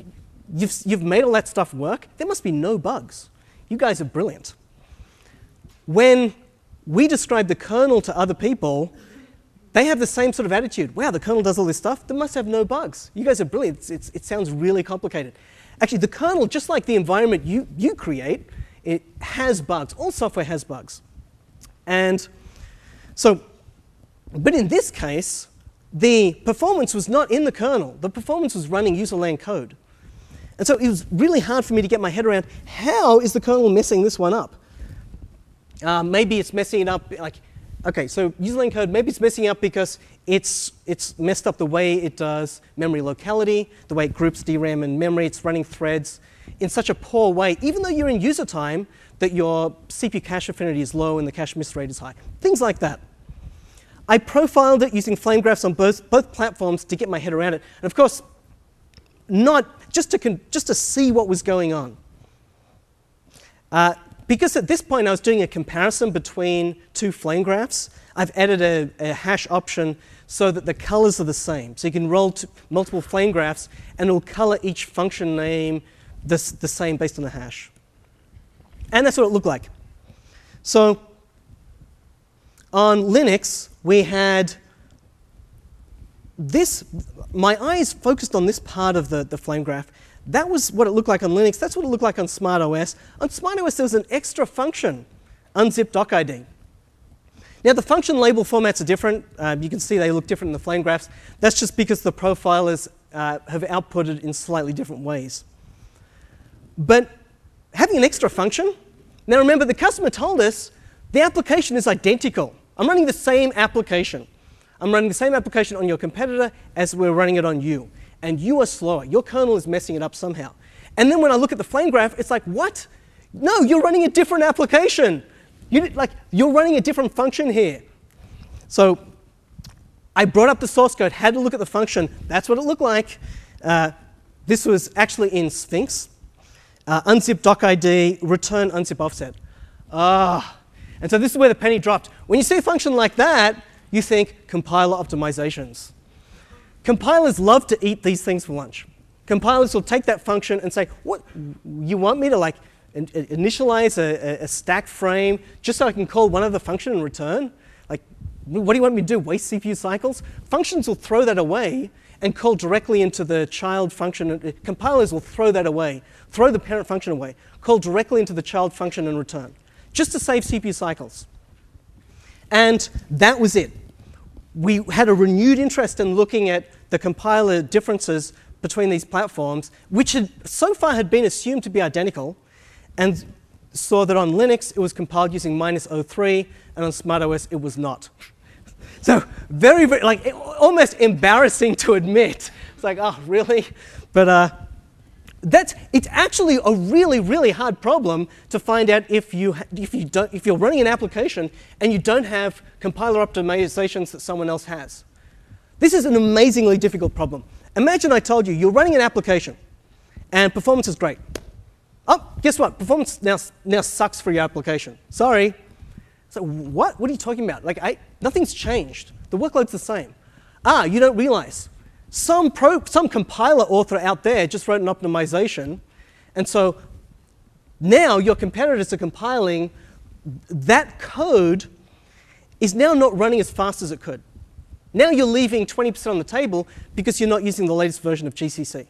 you've, you've made all that stuff work. There must be no bugs. You guys are brilliant. When we describe the kernel to other people, they have the same sort of attitude. Wow, the kernel does all this stuff. They must have no bugs. You guys are brilliant. It's, it's, it sounds really complicated. Actually, the kernel, just like the environment you, you create, it has bugs. All software has bugs. And so, but in this case, the performance was not in the kernel. The performance was running user land code. And so it was really hard for me to get my head around, how is the kernel messing this one up? Uh, maybe it's messing it up, like, okay, so userland code, maybe it's messing up because it's, it's messed up the way it does memory locality, the way it groups D RAM and memory, it's running threads in such a poor way, even though you're in user time, that your C P U cache affinity is low and the cache miss rate is high. Things like that. I profiled it using flame graphs on both, both platforms to get my head around it. And of course, not just to, con just to see what was going on. Uh, Because at this point I was doing a comparison between two flame graphs, I've added a, a hash option so that the colors are the same. So you can roll to multiple flame graphs and it will color each function name the, the same based on the hash. And that's what it looked like. So on Linux, we had this, my eyes focused on this part of the, the flame graph. That was what it looked like on Linux. That's what it looked like on SmartOS. On SmartOS, there was an extra function, unzip docid. Now, the function label formats are different. Uh, you can see they look different in the flame graphs. That's just because the profilers uh, have outputted in slightly different ways. But having an extra function, now remember, the customer told us the application is identical. I'm running the same application. I'm running the same application on your competitor as we're running it on you. And you are slower. Your kernel is messing it up somehow. And then when I look at the flame graph, it's like, what? No, you're running a different application. You, like, you're running a different function here. So I brought up the source code, had to look at the function. That's what it looked like. Uh, this was actually in Sphinx. Uh, unzip docid, return unzip offset. Ah. And so this is where the penny dropped. When you see a function like that, you think compiler optimizations. Compilers love to eat these things for lunch. Compilers will take that function and say, what, you want me to like in, initialize a, a stack frame just so I can call one other function and return? Like, what do you want me to do, waste C P U cycles? Functions will throw that away and call directly into the child function. Compilers will throw that away, throw the parent function away, call directly into the child function and return, just to save C P U cycles. And that was it. We had a renewed interest in looking at the compiler differences between these platforms, which had so far had been assumed to be identical, and saw that on Linux it was compiled using minus oh three, and on SmartOS it was not. So very, very, like, almost embarrassing to admit. It's like, oh, really? But uh, that's, it's actually a really, really hard problem to find out if, you, if, you don't, if you're running an application and you don't have compiler optimizations that someone else has. This is an amazingly difficult problem. Imagine I told you you're running an application and performance is great. Oh, guess what? Performance now, now sucks for your application. Sorry. So what? What are you talking about? Like, I, nothing's changed. The workload's the same. Ah, you don't realize. Some, pro, some compiler author out there just wrote an optimization, and so now your competitors are compiling. That code is now not running as fast as it could. Now you're leaving twenty percent on the table because you're not using the latest version of G C C.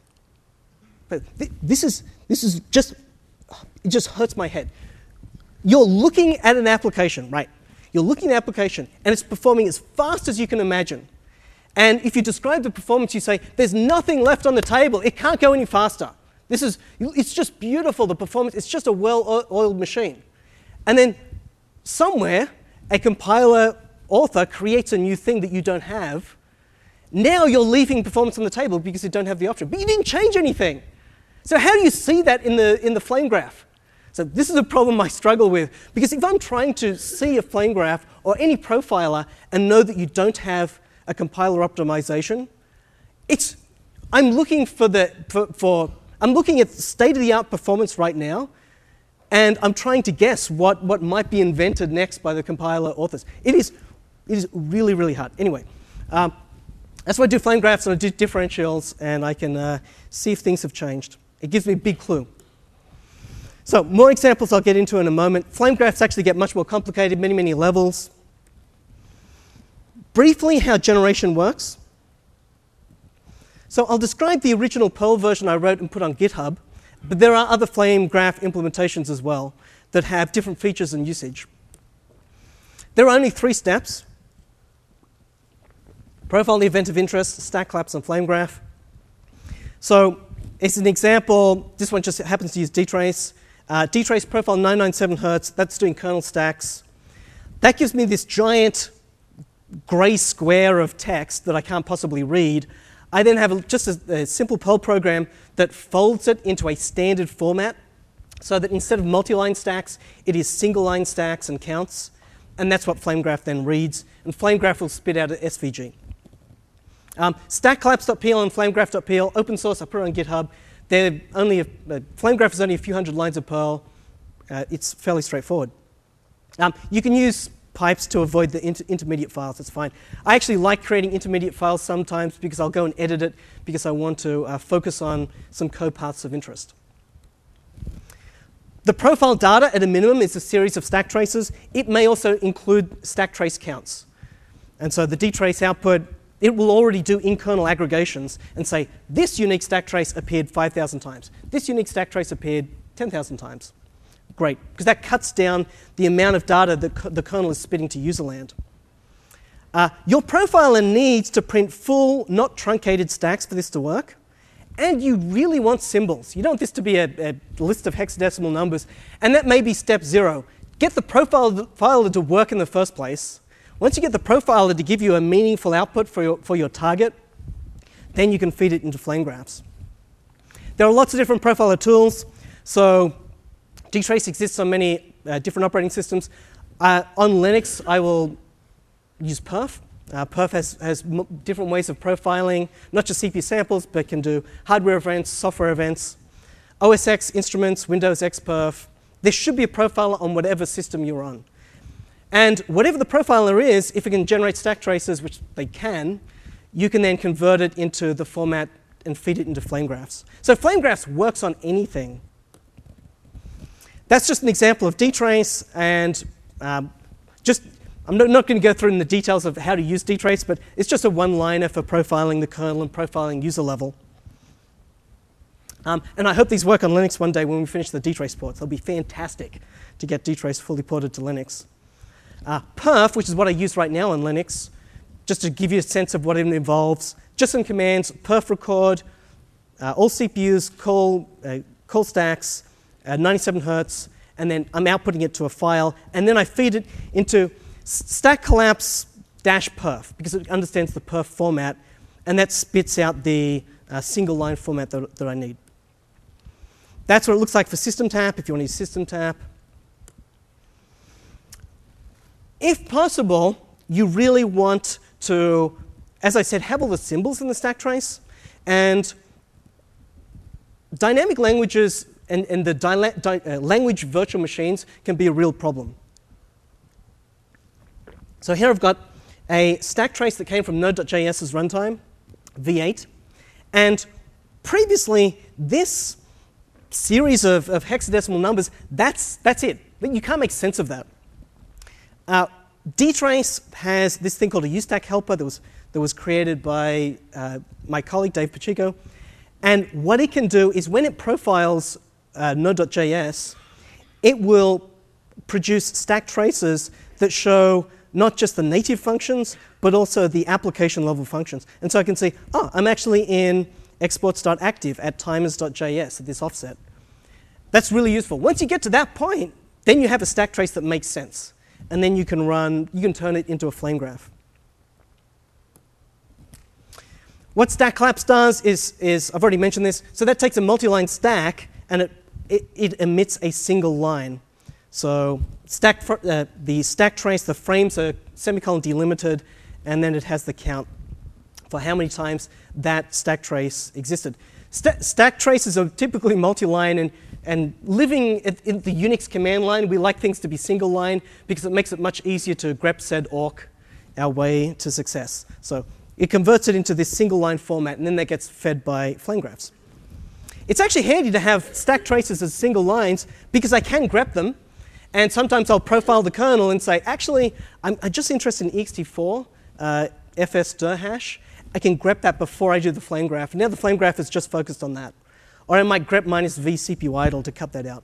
But th this is, this is just, it just hurts my head. You're looking at an application, right? You're looking at an application, and it's performing as fast as you can imagine. And if you describe the performance, you say, there's nothing left on the table. It can't go any faster. This is, it's just beautiful, the performance. It's just a well-oiled machine. And then somewhere, a compiler author creates a new thing that you don't have. Now you're leaving performance on the table because you don't have the option. But you didn't change anything. So how do you see that in the, in the flame graph? So this is a problem I struggle with. Because if I'm trying to see a flame graph or any profiler and know that you don't have a compiler optimization, it's, I'm looking for the, for, for I'm looking at state-of-the-art performance right now, and I'm trying to guess what, what might be invented next by the compiler authors. It is, it is really, really hard. Anyway, um, that's why I do flame graphs and I do differentials, and I can uh, see if things have changed. It gives me a big clue. So more examples I'll get into in a moment. Flame graphs actually get much more complicated, many, many levels. Briefly, how generation works. So I'll describe the original Perl version I wrote and put on GitHub, but there are other flame graph implementations as well that have different features and usage. There are only three steps: profile the event of interest, stack collapse, and flame graph. So it's an example. This one just happens to use dtrace. Uh, dtrace profile nine ninety-seven hertz. That's doing kernel stacks. That gives me this giant gray square of text that I can't possibly read. I then have a, just a, a simple Perl program that folds it into a standard format so that instead of multi-line stacks, it is single-line stacks and counts. And that's what FlameGraph then reads. And FlameGraph will spit out an S V G. Um, stackcollapse.pl and flamegraph.pl, open source, I put it on GitHub. They're only a, uh, FlameGraph is only a few hundred lines of Perl. Uh, it's fairly straightforward. Um, you can use pipes to avoid the inter intermediate files. It's fine. I actually like creating intermediate files sometimes because I'll go and edit it because I want to uh, focus on some code paths of interest. The profile data at a minimum is a series of stack traces. It may also include stack trace counts. And so the dtrace output, it will already do in-kernel aggregations and say, this unique stack trace appeared five thousand times. This unique stack trace appeared ten thousand times. Great, because that cuts down the amount of data that the kernel is spitting to user land. Uh, your profiler needs to print full, not truncated stacks for this to work. And you really want symbols. You don't want this to be a, a list of hexadecimal numbers. And that may be step zero. Get the profiler to work in the first place. Once you get the profiler to give you a meaningful output for your, for your target, then you can feed it into flame graphs. There are lots of different profiler tools. So dtrace exists on many uh, different operating systems. Uh, on Linux, I will use perf. Uh, perf has, has m different ways of profiling, not just C P U samples, but can do hardware events, software events, O S X instruments, Windows X Perf. There should be a profiler on whatever system you're on. And whatever the profiler is, if it can generate stack traces, which they can, you can then convert it into the format and feed it into flame graphs. So flame graphs works on anything. That's just an example of dtrace, and um, just I'm not, not going to go through in the details of how to use dtrace, but it's just a one-liner for profiling the kernel and profiling user level. Um, and I hope these work on Linux one day when we finish the dtrace ports. They'll be fantastic to get dtrace fully ported to Linux. Uh, perf, which is what I use right now on Linux, just to give you a sense of what it involves, just some commands: perf record, uh, all C P Us, call, uh, call stacks, uh, ninety-seven hertz, and then I'm outputting it to a file, and then I feed it into stack collapse dash perf because it understands the perf format, and that spits out the uh, single line format that, that I need. That's what it looks like for system tap if you want to use system tap. If possible, you really want to, as I said, have all the symbols in the stack trace, and dynamic languages and, and the di uh, language virtual machines can be a real problem. So here I've got a stack trace that came from Node.js's runtime, V eight. And previously, this series of, of hexadecimal numbers, that's, that's it. You can't make sense of that. Uh, dtrace has this thing called a ustack helper that was, that was created by uh, my colleague, Dave Pacheco. And what it can do is when it profiles uh, Node.js, it will produce stack traces that show not just the native functions, but also the application level functions. And so I can see, oh, I'm actually in exports.active at timers.js at this offset. That's really useful. Once you get to that point, then you have a stack trace that makes sense. And then you can run, you can turn it into a flame graph. What stack collapse does is, is, I've already mentioned this, so that takes a multi-line stack and it, it, it emits a single line. So stack, uh, the stack trace, the frames are semicolon delimited, and then it has the count for how many times that stack trace existed. St stack traces are typically multi-line, and, and living in the Unix command line, we like things to be single line because it makes it much easier to grep sed awk our way to success. So it converts it into this single line format, and then that gets fed by flame graphs. It's actually handy to have stack traces as single lines because I can grep them. And sometimes I'll profile the kernel and say, actually, I'm, I'm just interested in E X T four, uh, F S dir hash. I can grep that before I do the flame graph. Now the flame graph is just focused on that. Or I might grep minus v C P U idle to cut that out.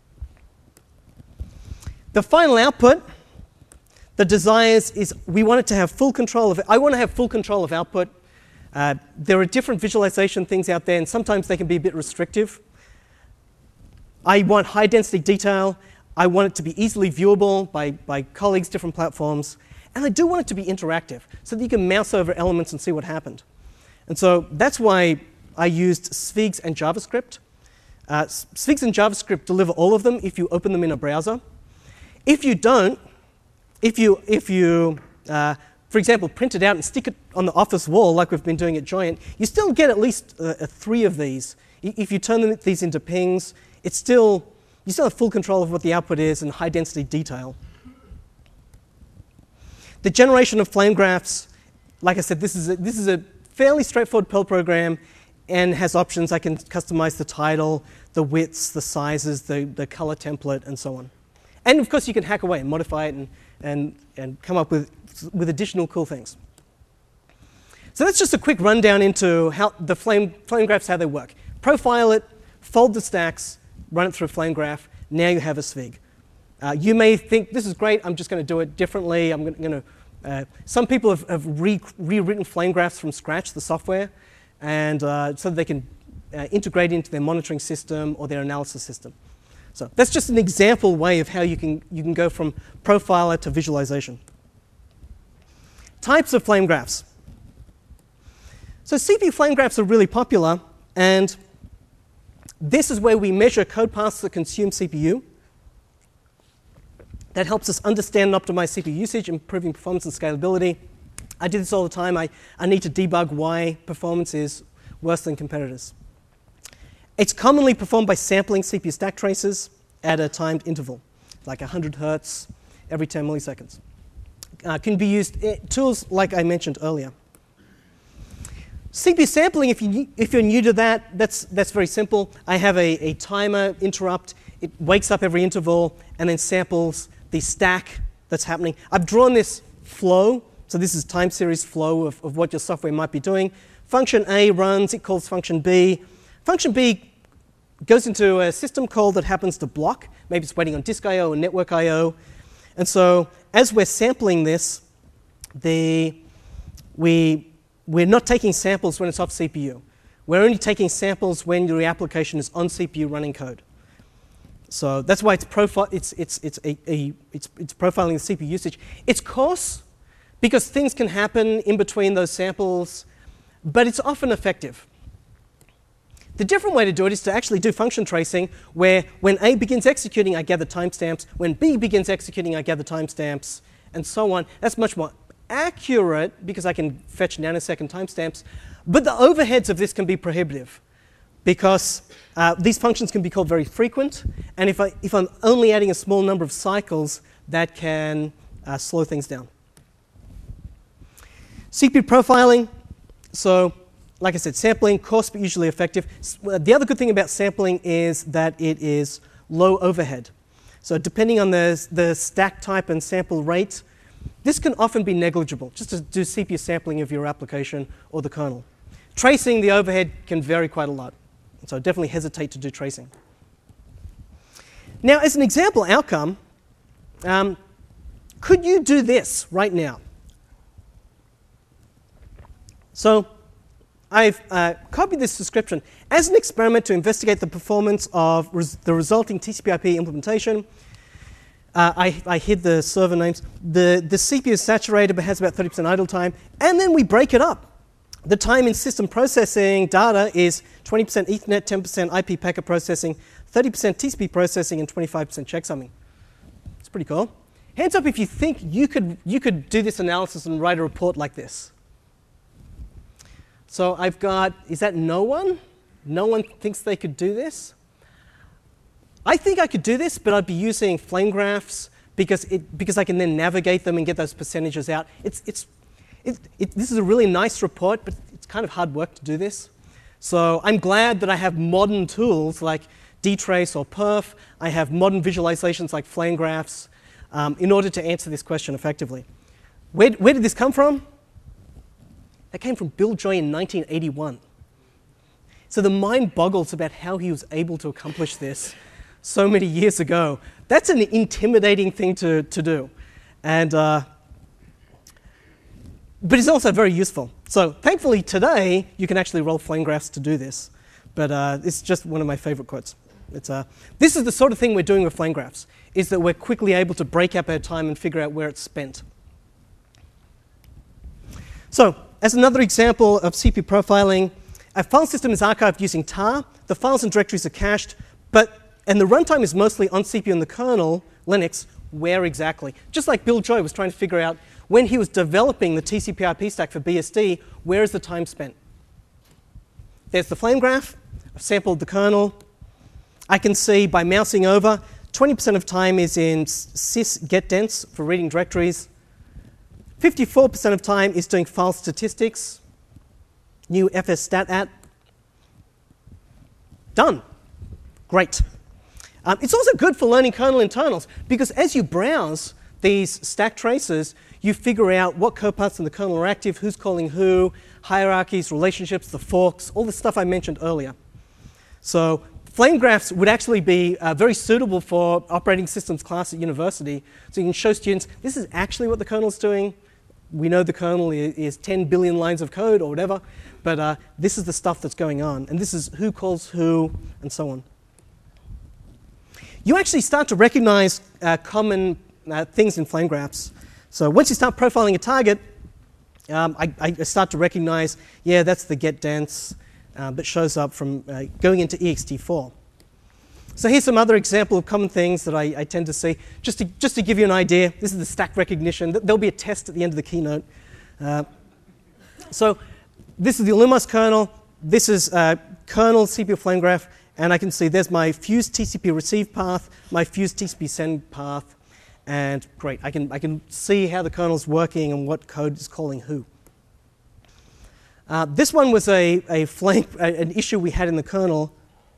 The final output, the desires is we want it to have full control of it. I want to have full control of output. Uh, there are different visualization things out there, and sometimes they can be a bit restrictive. I want high density detail. I want it to be easily viewable by, by colleagues, different platforms. And I do want it to be interactive, so that you can mouse over elements and see what happened. And so that's why I used S V Gs and JavaScript. Uh, S V Gs and JavaScript deliver all of them if you open them in a browser. If you don't, if you, if you uh, for example, print it out and stick it on the office wall like we've been doing at Joyent, you still get at least uh, three of these. If you turn them, these into pings, it's still, you still have full control of what the output is and high density detail. The generation of flame graphs, like I said, this is a, this is a fairly straightforward Perl program and has options. I can customize the title, the widths, the sizes, the, the color template, and so on. And of course, you can hack away and modify it and, and, and come up with, with additional cool things. So that's just a quick rundown into how the flame, flame graphs, how they work. Profile it, fold the stacks, run it through flame graph. Now you have a S V G. Uh, you may think, this is great, I'm just going to do it differently. I'm going to, uh, some people have, have re rewritten flame graphs from scratch, the software, and uh, so that they can uh, integrate into their monitoring system or their analysis system. So that's just an example way of how you can, you can go from profiler to visualization. Types of flame graphs. So C P U flame graphs are really popular, and this is where we measure code paths that consume C P U. That helps us understand and optimize C P U usage, improving performance and scalability. I do this all the time. I, I need to debug why performance is worse than competitors. It's commonly performed by sampling C P U stack traces at a timed interval, like one hundred hertz every ten milliseconds. Uh, can be used in tools like I mentioned earlier. C P U sampling, if, you, if you're new to that, that's, that's very simple. I have a, a timer interrupt. It wakes up every interval and then samples the stack that's happening. I've drawn this flow. So this is time series flow of, of what your software might be doing. Function A runs. It calls function B. Function B goes into a system call that happens to block. Maybe it's waiting on disk I O or network I O. And so as we're sampling this, the, we, we're not taking samples when it's off C P U. We're only taking samples when your application is on C P U running code. So that's why it's, profi it's, it's, it's, a, a, it's, it's profiling the C P U usage. It's coarse because things can happen in between those samples, but it's often effective. The different way to do it is to actually do function tracing, where when A begins executing, I gather timestamps. When B begins executing, I gather timestamps, and so on. That's much more accurate because I can fetch nanosecond timestamps. But the overheads of this can be prohibitive because uh, these functions can be called very frequent. And if, I, if I'm only adding a small number of cycles, that can uh, slow things down. C P U profiling. So, like I said, sampling, coarse but usually effective. The other good thing about sampling is that it is low overhead. So depending on the, the stack type and sample rate, this can often be negligible, just to do C P U sampling of your application or the kernel. Tracing, the overhead can vary quite a lot. So definitely hesitate to do tracing. Now, as an example outcome, um, could you do this right now? So I've uh, copied this description. As an experiment to investigate the performance of res the resulting T C P I P implementation, uh, I, I hid the server names. The, the C P U is saturated but has about thirty percent idle time, and then we break it up. The time in system processing data is twenty percent Ethernet, ten percent I P packet processing, thirty percent T C P processing, and twenty-five percent checksumming. It's pretty cool. Hands up if you think you could, you could do this analysis and write a report like this. So I've got, is that no one? No one thinks they could do this? I think I could do this, but I'd be using flame graphs because, it, because I can then navigate them and get those percentages out. It's, it's, it, it, this is a really nice report, but it's kind of hard work to do this. So I'm glad that I have modern tools like dtrace or perf. I have modern visualizations like flame graphs um, in order to answer this question effectively. Where, where did this come from? That came from Bill Joy in nineteen eighty-one. So the mind boggles about how he was able to accomplish this so many years ago. That's an intimidating thing to, to do. And, uh, but it's also very useful. So thankfully today, you can actually roll flame graphs to do this. But uh, it's just one of my favorite quotes. It's, uh, this is the sort of thing we're doing with flame graphs, is that we're quickly able to break up our time and figure out where it's spent. So as another example of C P U profiling, a file system is archived using tar. The files and directories are cached, but and the runtime is mostly on C P U and the kernel, Linux, where exactly? Just like Bill Joy was trying to figure out when he was developing the T C P I P stack for B S D, where is the time spent? There's the flame graph. I've sampled the kernel. I can see by mousing over, twenty percent of time is in sys getDents for reading directories. fifty-four percent of time is doing file statistics. New fsstatat. Done. Great. Um, it's also good for learning kernel internals, because as you browse these stack traces, you figure out what code paths in the kernel are active, who's calling who, hierarchies, relationships, the forks, all the stuff I mentioned earlier. So flame graphs would actually be uh, very suitable for operating systems class at university. So you can show students, this is actually what the kernel's doing. We know the kernel is, is ten billion lines of code or whatever, but uh, this is the stuff that's going on. And this is who calls who, and so on. You actually start to recognize uh, common uh, things in flame graphs. So once you start profiling a target, um, I, I start to recognize, yeah, that's the getDents uh, that shows up from uh, going into E X T four. So here's some other example of common things that I, I tend to see. Just to, just to give you an idea, this is the stack recognition. There'll be a test at the end of the keynote. Uh, so this is the Illumos kernel. This is uh, kernel C P U flame graph. And I can see there's my fused T C P receive path, my fused T C P send path. And great, I can, I can see how the kernel's working and what code is calling who. Uh, this one was a, a flame, a, an issue we had in the kernel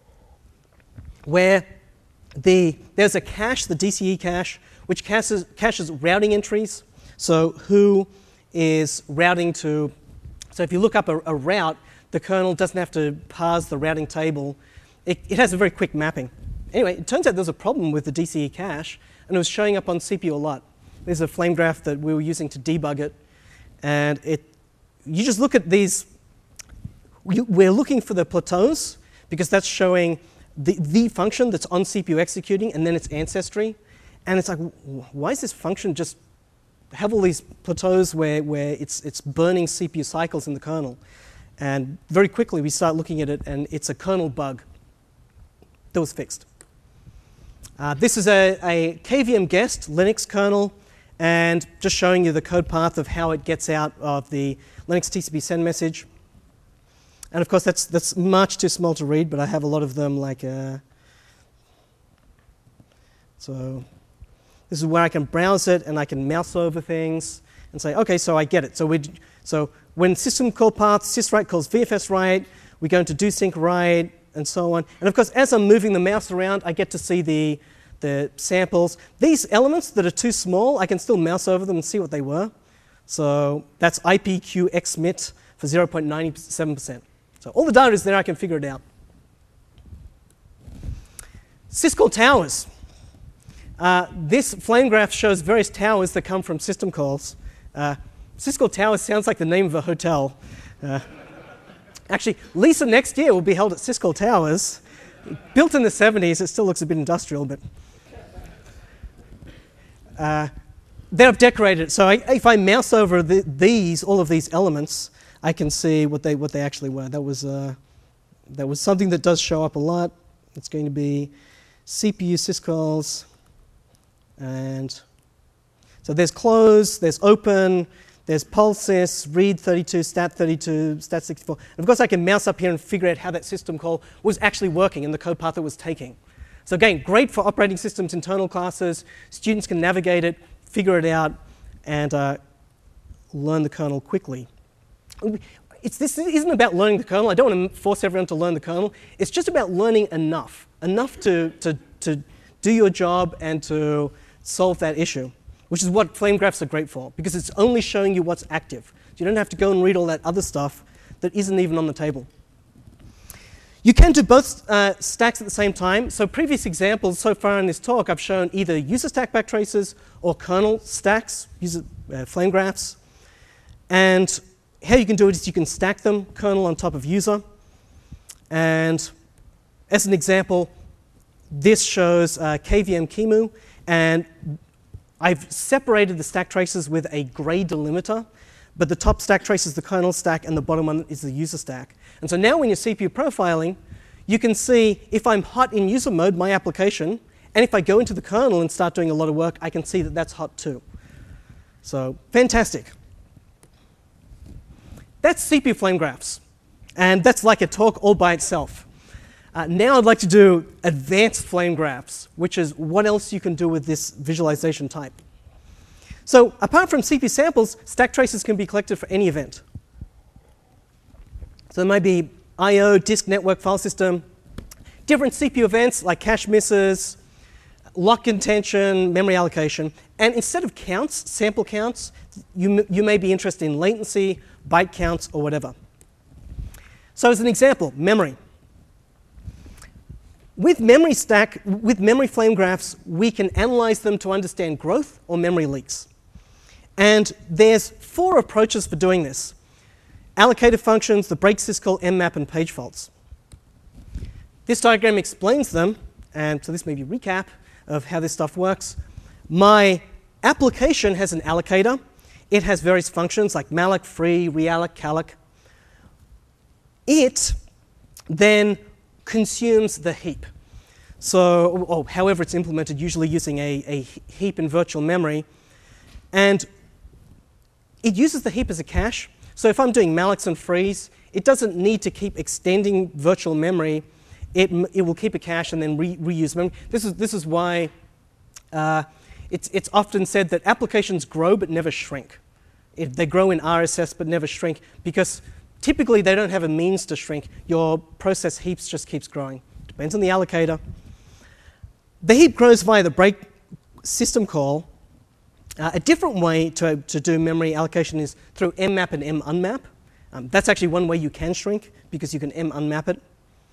where the, there's a cache, the D C E cache, which caches, caches routing entries. So who is routing to, so if you look up a, a route, the kernel doesn't have to parse the routing table. It, it has a very quick mapping. Anyway, it turns out there's a problem with the D C E cache, and it was showing up on C P U a lot. There's a flame graph that we were using to debug it, and it, you just look at these. We're looking for the plateaus, because that's showing the, the function that's on C P U executing, and then its ancestry. And it's like, why is this function just have all these plateaus where, where it's, it's burning C P U cycles in the kernel? And very quickly, we start looking at it, and it's a kernel bug that was fixed. Uh, this is a, a K V M guest Linux kernel, and just showing you the code path of how it gets out of the Linux T C P send message. And of course, that's, that's much too small to read, but I have a lot of them. Like, uh, so this is where I can browse it, and I can mouse over things and say, OK, so I get it. So, we, so when system call path, syswrite calls V F S write, we go into do sync write, and so on. And of course, as I'm moving the mouse around, I get to see the, the samples. These elements that are too small, I can still mouse over them and see what they were. So that's I P Q X M I T for zero point nine seven percent. So all the data is there, I can figure it out. Syscall towers. Uh, this flame graph shows various towers that come from system calls. Uh, Syscall towers sounds like the name of a hotel. Uh, actually, Lisa next year will be held at Syscall Towers. Built in the seventies, it still looks a bit industrial, but uh, then I've decorated it. So I, if I mouse over the, these, all of these elements, I can see what they what they actually were. That was uh, that was something that does show up a lot. It's going to be C P U syscalls, and so there's close, there's open, there's pulsys, read thirty-two, stat thirty-two, stat sixty-four. And of course, I can mouse up here and figure out how that system call was actually working and the code path it was taking. So again, great for operating systems internal classes. Students can navigate it, figure it out, and uh, learn the kernel quickly. it's, this isn't about learning the kernel. I don't want to force everyone to learn the kernel. It's just about learning enough, enough to, to, to do your job and to solve that issue, which is what flame graphs are great for, because it's only showing you what's active. So you don't have to go and read all that other stuff that isn't even on the table. You can do both uh, stacks at the same time. So previous examples so far in this talk, I've shown either user stack backtraces or kernel stacks, user uh, flame graphs. And how you can do it is you can stack them, kernel on top of user. And as an example, this shows uh, K V M QEMU, and I've separated the stack traces with a gray delimiter, but the top stack trace is the kernel stack and the bottom one is the user stack. And so now when you're C P U profiling, you can see if I'm hot in user mode, my application, and if I go into the kernel and start doing a lot of work, I can see that that's hot too. So fantastic. That's C P U flame graphs, and that's like a talk all by itself. Uh, now I'd like to do advanced flame graphs, which is what else you can do with this visualization type. So apart from C P U samples, stack traces can be collected for any event. So there might be I O, disk, network, file system, different C P U events like cache misses, lock intention, memory allocation. And instead of counts, sample counts, you, you may be interested in latency, byte counts, or whatever. So as an example, memory. With memory stack, with memory flame graphs, we can analyze them to understand growth or memory leaks. And there's four approaches for doing this. Allocated functions, the break syscall, mmap, and page faults. This diagram explains them, and so this may be a recap of how this stuff works. My application has an allocator. It has various functions like malloc, free, realloc, calloc. It then consumes the heap. So, or however it's implemented, usually using a, a heap in virtual memory. And it uses the heap as a cache. So if I'm doing mallocs and frees, it doesn't need to keep extending virtual memory. It, it will keep a cache and then re, reuse memory. This is, this is why uh, it's, it's often said that applications grow but never shrink. If they grow in R S S but never shrink, because typically they don't have a means to shrink. Your process heaps just keeps growing. Depends on the allocator. The heap grows via the break system call. Uh, a different way to, to do memory allocation is through mmap and munmap. Um, that's actually one way you can shrink, because you can munmap it.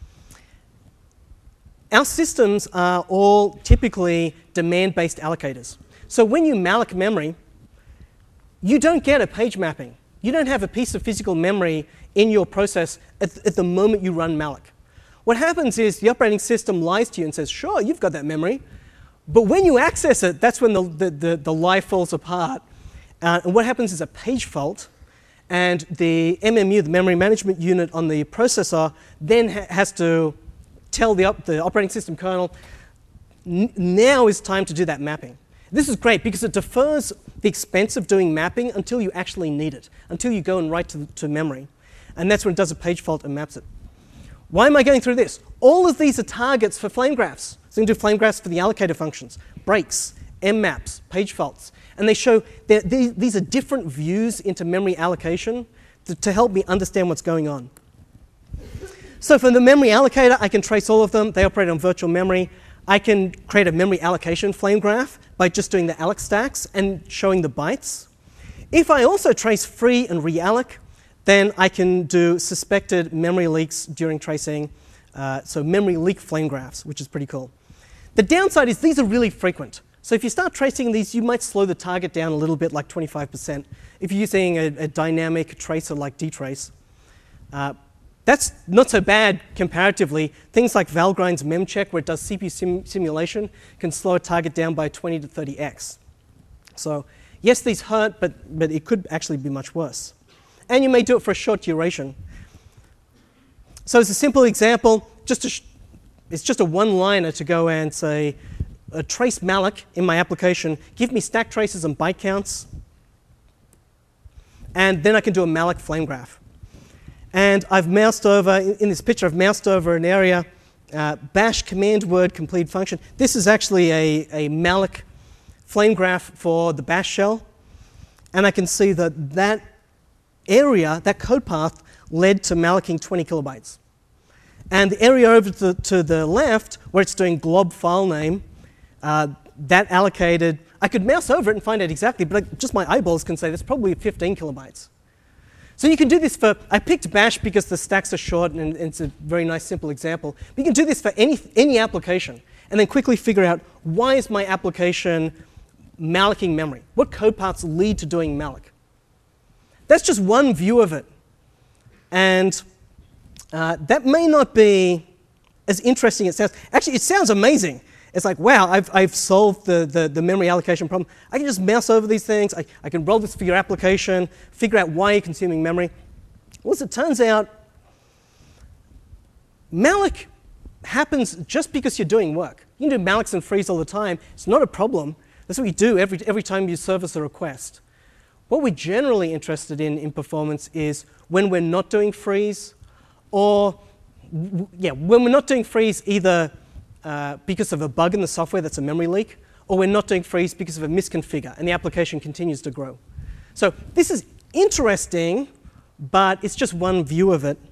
Our systems are all typically demand-based allocators. So when you malloc memory, you don't get a page mapping. You don't have a piece of physical memory in your process at, at the moment you run malloc. What happens is the operating system lies to you and says, sure, you've got that memory. But when you access it, that's when the, the, the, the lie falls apart. Uh, and what happens is a page fault, and the M M U, the memory management unit on the processor, then ha has to tell the, op the operating system kernel, now is time to do that mapping. This is great because it defers the expense of doing mapping until you actually need it, until you go and write to, to memory. And that's when it does a page fault and maps it. Why am I going through this? All of these are targets for flame graphs. So you can do flame graphs for the allocator functions, breaks, mmaps, page faults. And they show that these are different views into memory allocation to, to help me understand what's going on. So for the memory allocator, I can trace all of them. They operate on virtual memory. I can create a memory allocation flame graph by just doing the alloc stacks and showing the bytes. If I also trace free and realloc, then I can do suspected memory leaks during tracing, uh, so memory leak flame graphs, which is pretty cool. The downside is these are really frequent. So if you start tracing these, you might slow the target down a little bit, like twenty-five percent, if you're using a, a dynamic tracer like dtrace. Uh, That's not so bad comparatively. Things like Valgrind's memcheck, where it does C P U sim simulation, can slow a target down by twenty to thirty x. So yes, these hurt, but, but it could actually be much worse. And you may do it for a short duration. So as a simple example, just a sh it's just a one-liner to go and say, a trace malloc in my application, give me stack traces and byte counts, and then I can do a malloc flame graph. And I've moused over, in this picture, I've moused over an area, uh, bash command word complete function. This is actually a, a malloc flame graph for the bash shell. And I can see that that area, that code path, led to mallocing twenty kilobytes. And the area over to, to the left, where it's doing glob file name, uh, that allocated, I could mouse over it and find out exactly, but I, just my eyeballs can say that's probably fifteen kilobytes. So you can do this for, I picked bash because the stacks are short and it's a very nice simple example. But you can do this for any, any application and then quickly figure out, why is my application mallocing memory? What code paths lead to doing malloc? That's just one view of it. And uh, that may not be as interesting as it sounds. Actually, it sounds amazing. It's like, wow, I've, I've solved the, the, the memory allocation problem. I can just mouse over these things. I, I can roll this for your application, figure out why you're consuming memory. Well, as it turns out, malloc happens just because you're doing work. You can do mallocs and frees all the time. It's not a problem. That's what you do every, every time you service a request. What we're generally interested in in performance is when we're not doing frees, or yeah, when we're not doing frees either uh, because of a bug in the software that's a memory leak, or we're not doing frees because of a misconfigure and the application continues to grow. So this is interesting, but it's just one view of it.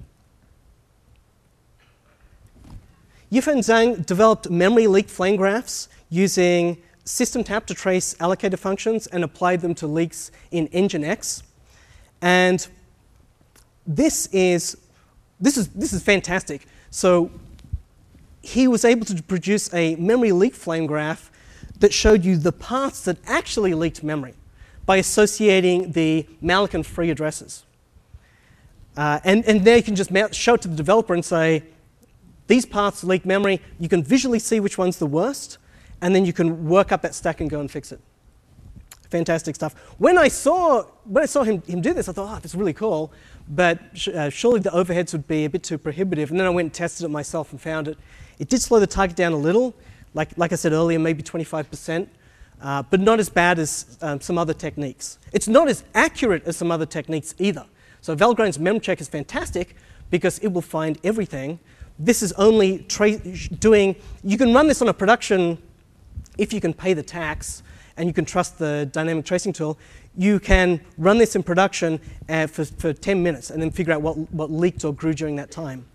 Yifan Zhang developed memory leak flame graphs using SystemTap to trace allocator functions and applied them to leaks in Nginx. And this is, this is, this is fantastic. So he was able to produce a memory leak flame graph that showed you the paths that actually leaked memory by associating the malloc and free addresses. Uh, and, and there you can just show it to the developer and say, these paths leak memory. You can visually see which one's the worst, and then you can work up that stack and go and fix it. Fantastic stuff. When I saw, when I saw him, him do this, I thought, oh, that's really cool, but sh uh, surely the overheads would be a bit too prohibitive. And then I went and tested it myself and found it. It did slow the target down a little, like, like I said earlier, maybe twenty-five percent, uh, but not as bad as um, some other techniques. It's not as accurate as some other techniques either. So Valgrine's memcheck is fantastic because it will find everything. This is only doing, you can run this on a production if you can pay the tax and you can trust the dynamic tracing tool. You can run this in production uh, for, for ten minutes and then figure out what, what leaked or grew during that time.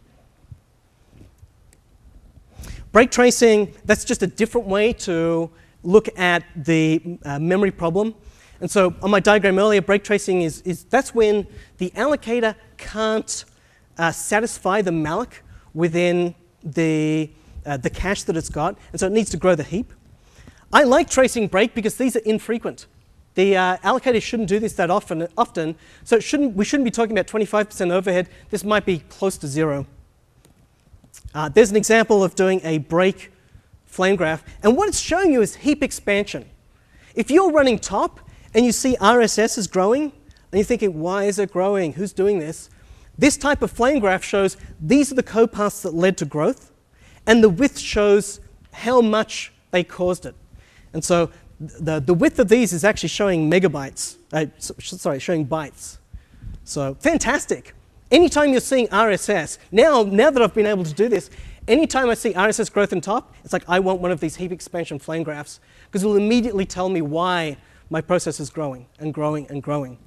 Break tracing, that's just a different way to look at the uh, memory problem. And so on my diagram earlier, break tracing is, is that's when the allocator can't uh, satisfy the malloc within the, uh, the cache that it's got, and so it needs to grow the heap. I like tracing break because these are infrequent. The uh, allocator shouldn't do this that often, often so it shouldn't, we shouldn't be talking about twenty-five percent overhead. This might be close to zero. Uh, there's an example of doing a break flame graph, and what it's showing you is heap expansion. If you're running top and you see R S S is growing, and you're thinking, why is it growing? Who's doing this? This type of flame graph shows these are the code paths that led to growth, and the width shows how much they caused it. And so the, the width of these is actually showing megabytes, uh, sorry, showing bytes. So fantastic. Anytime you're seeing R S S, now, now that I've been able to do this, anytime I see R S S growth in top, it's like I want one of these heap expansion flame graphs because it will immediately tell me why my process is growing and growing and growing.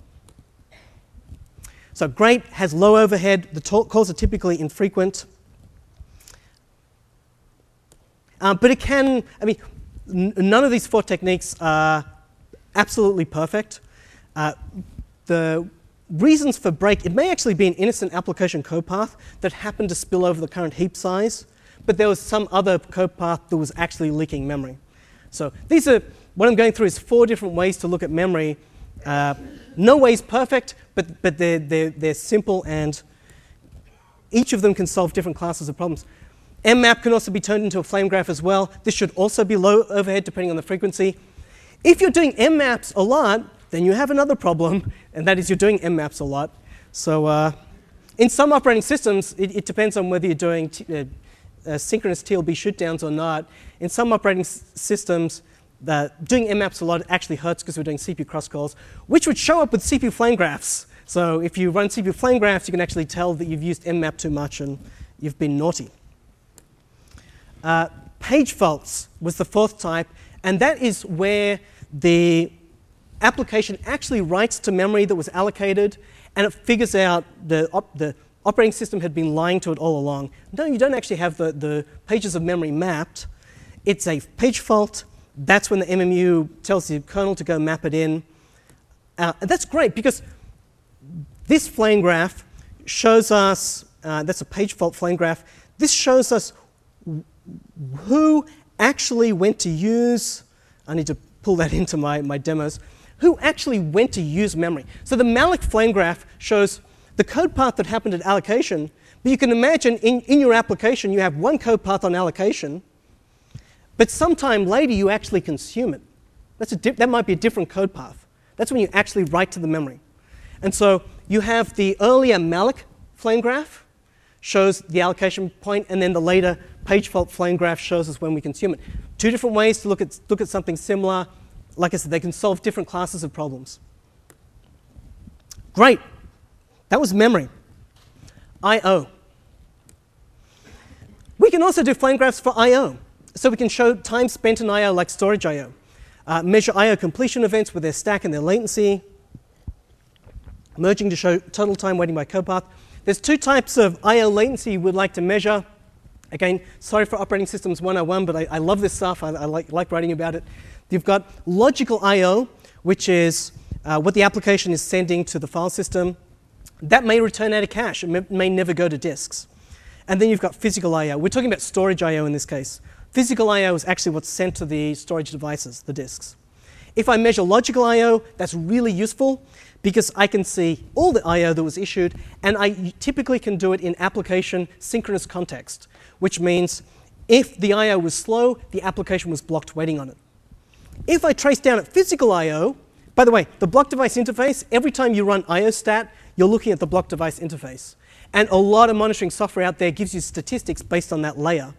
So great, has low overhead. The calls are typically infrequent. Um, but it can, I mean, n none of these four techniques are absolutely perfect. Uh, the reasons for break, it may actually be an innocent application code path that happened to spill over the current heap size, but there was some other code path that was actually leaking memory. So these are, what I'm going through is four different ways to look at memory. Uh, no way is perfect, but, but they're, they're, they're simple, and each of them can solve different classes of problems. Mmap can also be turned into a flame graph as well. This should also be low overhead depending on the frequency. If you're doing Mmaps a lot, then you have another problem, and that is you're doing Mmaps a lot. So uh, in some operating systems, it, it depends on whether you're doing t uh, uh, synchronous T L B shootdowns or not. In some operating systems, Uh, doing Mmaps a lot actually hurts because we're doing C P U cross-calls, which would show up with C P U flame graphs. So if you run C P U flame graphs, you can actually tell that you've used Mmap too much and you've been naughty. Uh, page faults was the fourth type, and that is where the application actually writes to memory that was allocated and it figures out the, op the operating system had been lying to it all along. No, you don't actually have the, the pages of memory mapped. It's a page fault. That's when the M M U tells the kernel to go map it in. Uh, and that's great because this flame graph shows us, uh, that's a page fault flame graph, this shows us who actually went to use, I need to pull that into my, my demos, who actually went to use memory. So the malloc flame graph shows the code path that happened at allocation, but you can imagine in, in your application you have one code path on allocation, but sometime later you actually consume it. That's a that might be a different code path. That's when you actually write to the memory. And so you have the earlier malloc flame graph shows the allocation point, and then the later page fault flame graph shows us when we consume it. Two different ways to look at, look at something similar. Like I said, they can solve different classes of problems. Great. That was memory. I O. We can also do flame graphs for I O. So we can show time spent in I O like storage I O. Uh, measure I O completion events with their stack and their latency. Merging to show total time waiting by code path. There's two types of I O latency we'd like to measure. Again, sorry for operating systems one oh one, but I, I love this stuff. I, I like, like writing about it. You've got logical I O, which is uh, what the application is sending to the file system. That may return out of cache. It may, may never go to disks. And then you've got physical I O. We're talking about storage I O in this case. Physical I O is actually what's sent to the storage devices, the disks. If I measure logical I O, that's really useful because I can see all the I O that was issued, and I typically can do it in application synchronous context, which means if the I O was slow, the application was blocked waiting on it. If I trace down at physical I O, by the way, the block device interface, every time you run I O stat, you're looking at the block device interface. And a lot of monitoring software out there gives you statistics based on that layer.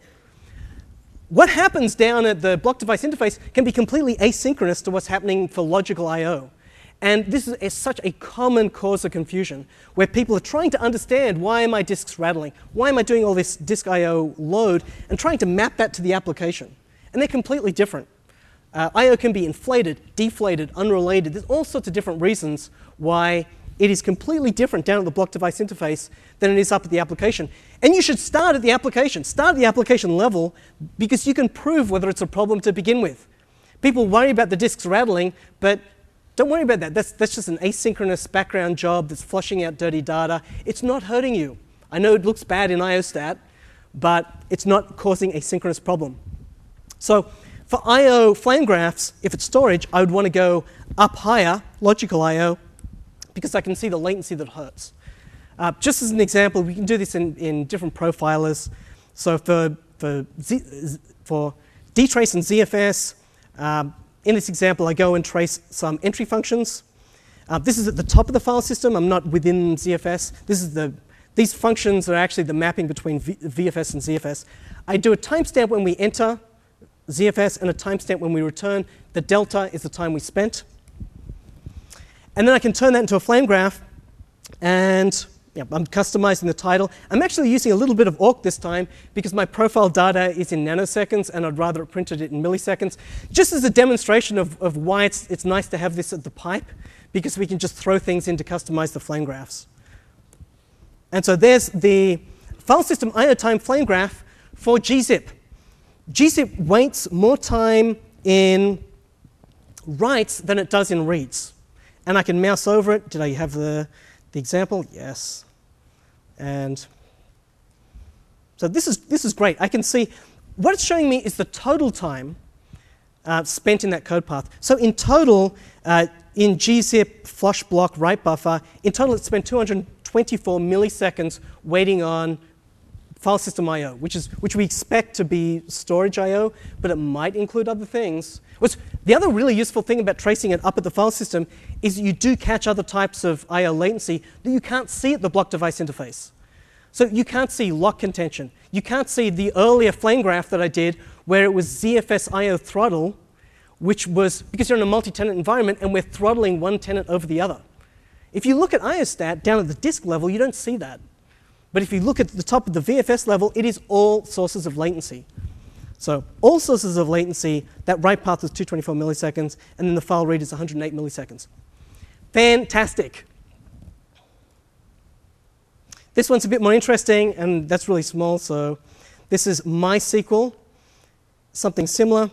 What happens down at the block device interface can be completely asynchronous to what's happening for logical I O. And this is, is such a common cause of confusion, where people are trying to understand why are my disks rattling? Why am I doing all this disk I O load? And trying to map that to the application. And they're completely different. Uh, I O can be inflated, deflated, unrelated. There's all sorts of different reasons why it is completely different down at the block device interface than it is up at the application. And you should start at the application. Start at the application level because you can prove whether it's a problem to begin with. People worry about the disks rattling, but don't worry about that. That's, that's just an asynchronous background job that's flushing out dirty data. It's not hurting you. I know it looks bad in I O stat, but it's not causing a synchronous problem. So for I O flame graphs, if it's storage, I would want to go up higher, logical I O, because I can see the latency that hurts. Uh, just as an example, we can do this in, in different profilers. So for, for, Z, for dtrace and Z F S, um, in this example, I go and trace some entry functions. Uh, this is at the top of the file system. I'm not within Z F S. This is the, these functions are actually the mapping between v, VFS and Z F S. I do a timestamp when we enter Z F S and a timestamp when we return. The delta is the time we spent. And then I can turn that into a flame graph, and yeah, I'm customizing the title. I'm actually using a little bit of awk this time because my profile data is in nanoseconds, and I'd rather it printed it in milliseconds, just as a demonstration of, of why it's, it's nice to have this at the pipe, because we can just throw things in to customize the flame graphs. And so there's the file system I O time flame graph for gzip. Gzip waits more time in writes than it does in reads. And I can mouse over it. Did I have the, the example? Yes. And so this is, this is great. I can see what it's showing me is the total time uh, spent in that code path. So in total, uh, in gzip flush block write buffer, in total it spent two hundred twenty-four milliseconds waiting on file system I O, which, is, which we expect to be storage I O, but it might include other things. What's, the other really useful thing about tracing it up at the file system is that you do catch other types of I O latency that you can't see at the block device interface. So you can't see lock contention. You can't see the earlier flame graph that I did where it was Z F S I O throttle, which was, because you're in a multi-tenant environment and we're throttling one tenant over the other. If you look at I O stat down at the disk level, you don't see that. But if you look at the top of the V F S level, it is all sources of latency. So all sources of latency, that write path is two hundred twenty-four milliseconds, and then the file read is one hundred eight milliseconds. Fantastic. This one's a bit more interesting, and that's really small. So this is MySQL, something similar.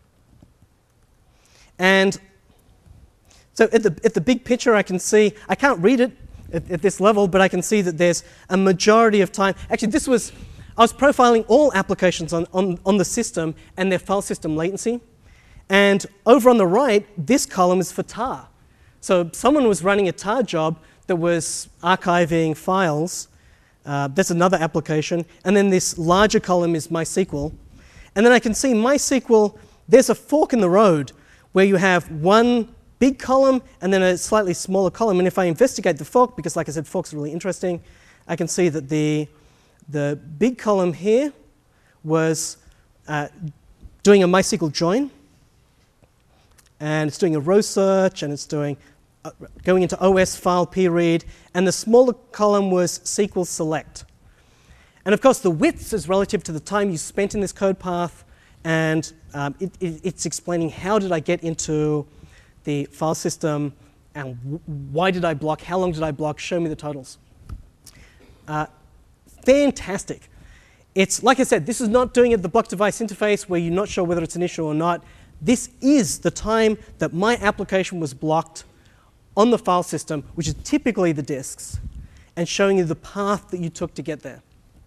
And so at the, at the big picture, I can see, I can't read it at, at this level, but I can see that there's a majority of time. Actually, this was, I was profiling all applications on, on, on the system and their file system latency. And over on the right, this column is for tar. So someone was running a tar job that was archiving files. Uh, that's another application. And then this larger column is MySQL. And then I can see MySQL, there's a fork in the road where you have one big column and then a slightly smaller column. And if I investigate the fork, because like I said, forks are really interesting, I can see that the, the big column here was uh, doing a MySQL join. And it's doing a row search, and it's doing uh, going into O S file pread, and the smaller column was S Q L select. And of course, the width is relative to the time you spent in this code path, and um, it, it, it's explaining how did I get into the file system, and w why did I block, how long did I block, show me the totals. Uh, fantastic. It's, like I said, this is not doing it at the block device interface where you're not sure whether it's an issue or not. This is the time that my application was blocked on the file system, which is typically the disks, and showing you the path that you took to get there.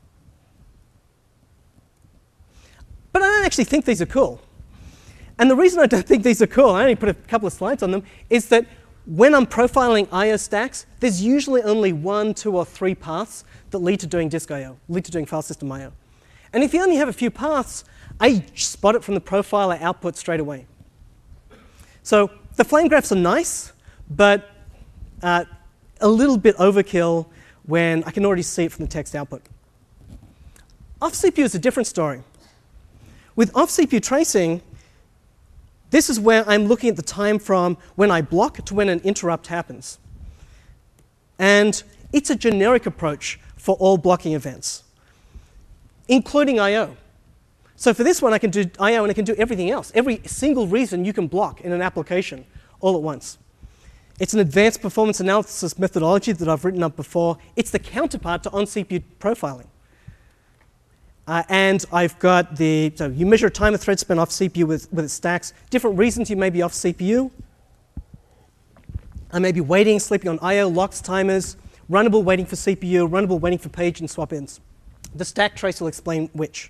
But I don't actually think these are cool. And the reason I don't think these are cool, I only put a couple of slides on them, is that when I'm profiling I O stacks, there's usually only one, two, or three paths that lead to doing disk I O, lead to doing file system I O. And if you only have a few paths, I spot it from the profiler output straight away. So the flame graphs are nice, but uh, a little bit overkill when I can already see it from the text output. Off-C P U is a different story. With off-C P U tracing, this is where I'm looking at the time from when I block to when an interrupt happens. And it's a generic approach for all blocking events, including I O. So for this one, I can do I O and I can do everything else. Every single reason you can block in an application all at once. It's an advanced performance analysis methodology that I've written up before. It's the counterpart to on-C P U profiling. Uh, and I've got the, so you measure time of thread spent off C P U with, with its stacks. Different reasons you may be off C P U. I may be waiting, sleeping on I O, locks, timers, runnable waiting for C P U, runnable waiting for page and swap-ins. The stack trace will explain which.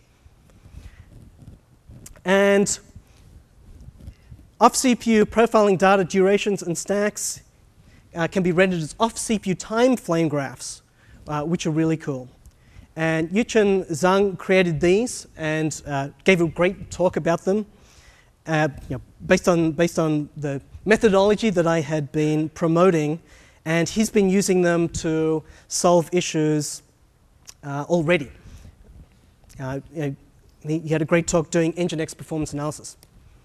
And off-C P U profiling data durations and stacks uh, can be rendered as off-C P U time flame graphs, uh, which are really cool. And Yuchen Zhang created these and uh, gave a great talk about them, uh, you know, based on, based on the methodology that I had been promoting. And he's been using them to solve issues uh, already. Uh, you know, he had a great talk doing Nginx performance analysis.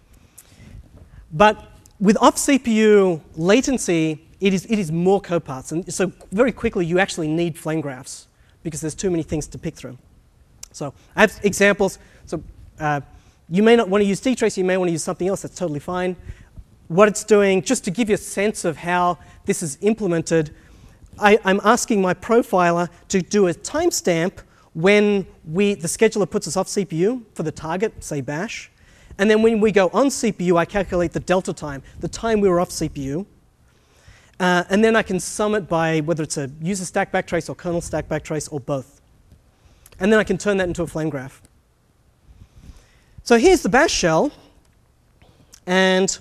But with off-C P U latency, it is, it is more code paths. And so very quickly, you actually need flame graphs because there's too many things to pick through. So I have examples. So uh, you may not want to use dtrace. You may want to use something else. That's totally fine. What it's doing, just to give you a sense of how this is implemented, I, I'm asking my profiler to do a timestamp when we, the scheduler puts us off C P U for the target, say bash. And then when we go on C P U, I calculate the delta time, the time we were off C P U. Uh, and then I can sum it by whether it's a user stack backtrace or kernel stack backtrace or both. And then I can turn that into a flame graph. So here's the bash shell. And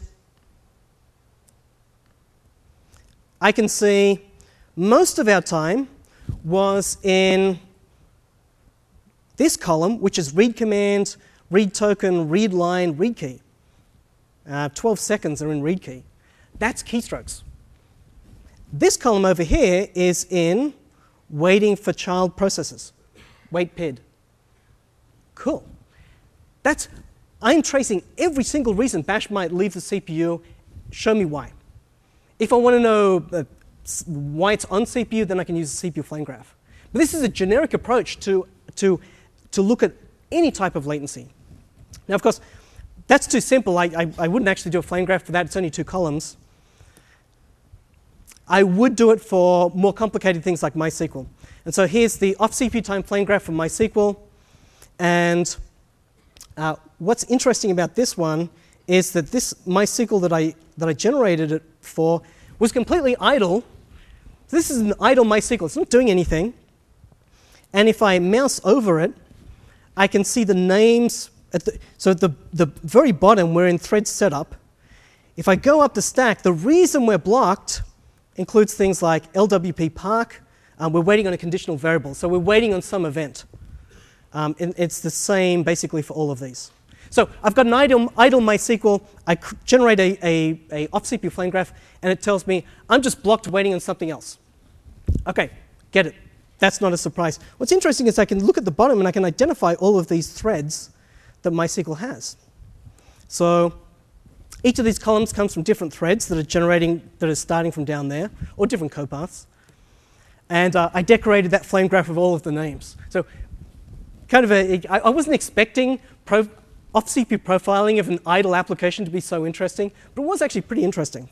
I can see most of our time was in this column, which is read command, read token, read line, read key. Uh, twelve seconds are in read key. That's keystrokes. This column over here is in waiting for child processes, wait P I D. Cool. That's, I'm tracing every single reason bash might leave the C P U. Show me why. If I want to know uh, why it's on C P U, then I can use a C P U flame graph. But this is a generic approach to, to, to look at any type of latency. Now, of course, that's too simple. I, I, I wouldn't actually do a flame graph for that. It's only two columns. I would do it for more complicated things like MySQL. And so here's the off-C P U time flame graph from MySQL. And uh, what's interesting about this one is that this MySQL that I, that I generated it for was completely idle. This is an idle MySQL. It's not doing anything. And if I mouse over it, I can see the names. At the, so at the, the very bottom, we're in thread setup. If I go up the stack, the reason we're blocked includes things like L W P park. Um, we're waiting on a conditional variable. So we're waiting on some event. Um, and it's the same basically for all of these. So I've got an idle, idle MySQL. I generate a, a, a off-C P U flame graph, and it tells me I'm just blocked waiting on something else. OK, get it. That's not a surprise. What's interesting is I can look at the bottom, and I can identify all of these threads that MySQL has. So each of these columns comes from different threads that are generating, that are starting from down there, or different copaths. And uh, I decorated that flame graph with all of the names. So kind of a, I, I wasn't expecting pro, off-C P U profiling of an idle application to be so interesting, but it was actually pretty interesting.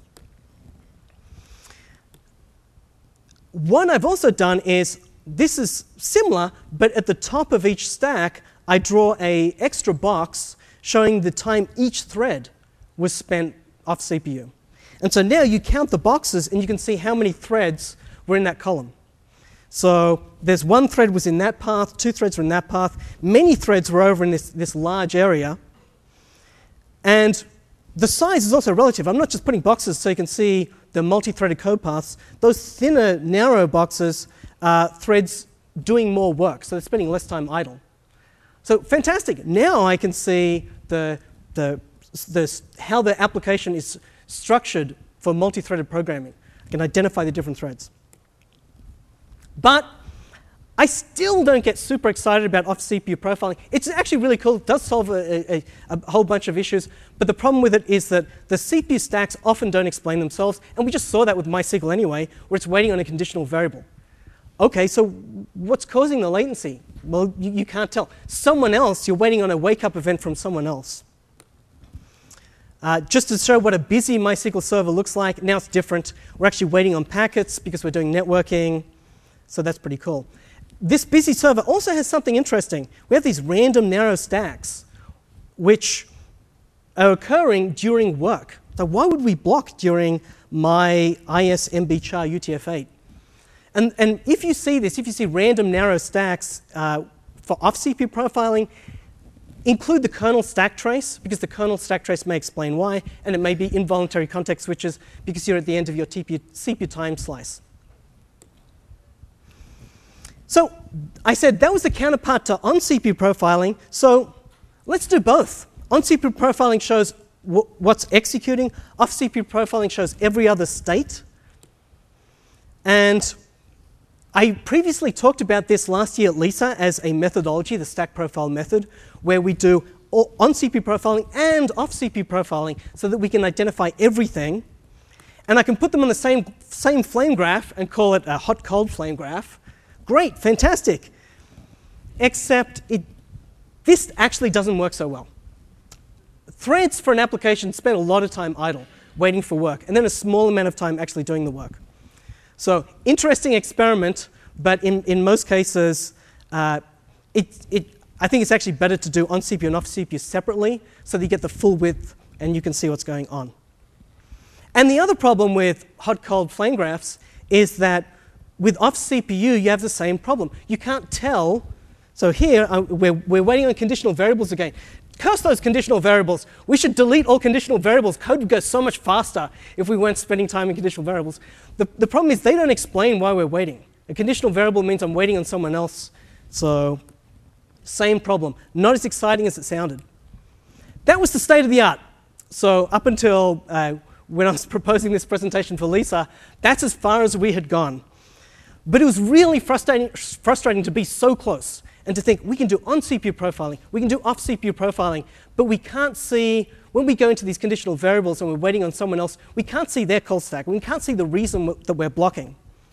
One I've also done is, this is similar, but at the top of each stack, I draw an extra box showing the time each thread was spent off C P U. And so now you count the boxes, and you can see how many threads were in that column. So there's one thread was in that path, two threads were in that path, many threads were over in this, this large area. And the size is also relative. I'm not just putting boxes so you can see the multi-threaded code paths. Those thinner, narrow boxes are threads doing more work, so they're spending less time idle. So fantastic. Now I can see the, the, the, how the application is structured for multi-threaded programming. I can identify the different threads. But I still don't get super excited about off-C P U profiling. It's actually really cool. It does solve a, a, a whole bunch of issues. But the problem with it is that the C P U stacks often don't explain themselves. And we just saw that with MySQL anyway, where it's waiting on a conditional variable. OK, so what's causing the latency? Well, you, you can't tell. Someone else, you're waiting on a wake-up event from someone else. Uh, just to show what a busy MySQL server looks like, now it's different. We're actually waiting on packets because we're doing networking. So that's pretty cool. This busy server also has something interesting. We have these random narrow stacks which are occurring during work. So why would we block during my I S M B char U T F eight? And, and if you see this, if you see random narrow stacks uh, for off-C P U profiling, include the kernel stack trace, because the kernel stack trace may explain why, and it may be involuntary context switches because you're at the end of your T P U, C P U time slice. So I said that was the counterpart to on-C P U profiling, so let's do both. On-C P U profiling shows w what's executing. Off-C P U profiling shows every other state. And I previously talked about this last year at LISA as a methodology, the stack profile method, where we do on-C P U profiling and off-C P U profiling so that we can identify everything. And I can put them on the same, same flame graph and call it a hot-cold flame graph. Great, fantastic. Except it, this actually doesn't work so well. Threads for an application spend a lot of time idle, waiting for work, and then a small amount of time actually doing the work. So interesting experiment, but in, in most cases, uh, it, it, I think it's actually better to do on-C P U and off-C P U separately so that you get the full width and you can see what's going on. And the other problem with hot-cold flame graphs is that with off-C P U, you have the same problem. You can't tell. So here, uh, we're, we're waiting on conditional variables again. Curse those conditional variables. We should delete all conditional variables. Code would go so much faster if we weren't spending time in conditional variables. The, the problem is they don't explain why we're waiting. A conditional variable means I'm waiting on someone else. So same problem. Not as exciting as it sounded. That was the state of the art. So up until uh, when I was proposing this presentation for LISA, that's as far as we had gone. But it was really frustrating, frustrating to be so close and to think we can do on-C P U profiling, we can do off-C P U profiling, but we can't see, when we go into these conditional variables and we're waiting on someone else, we can't see their call stack. We can't see the reason that we're blocking.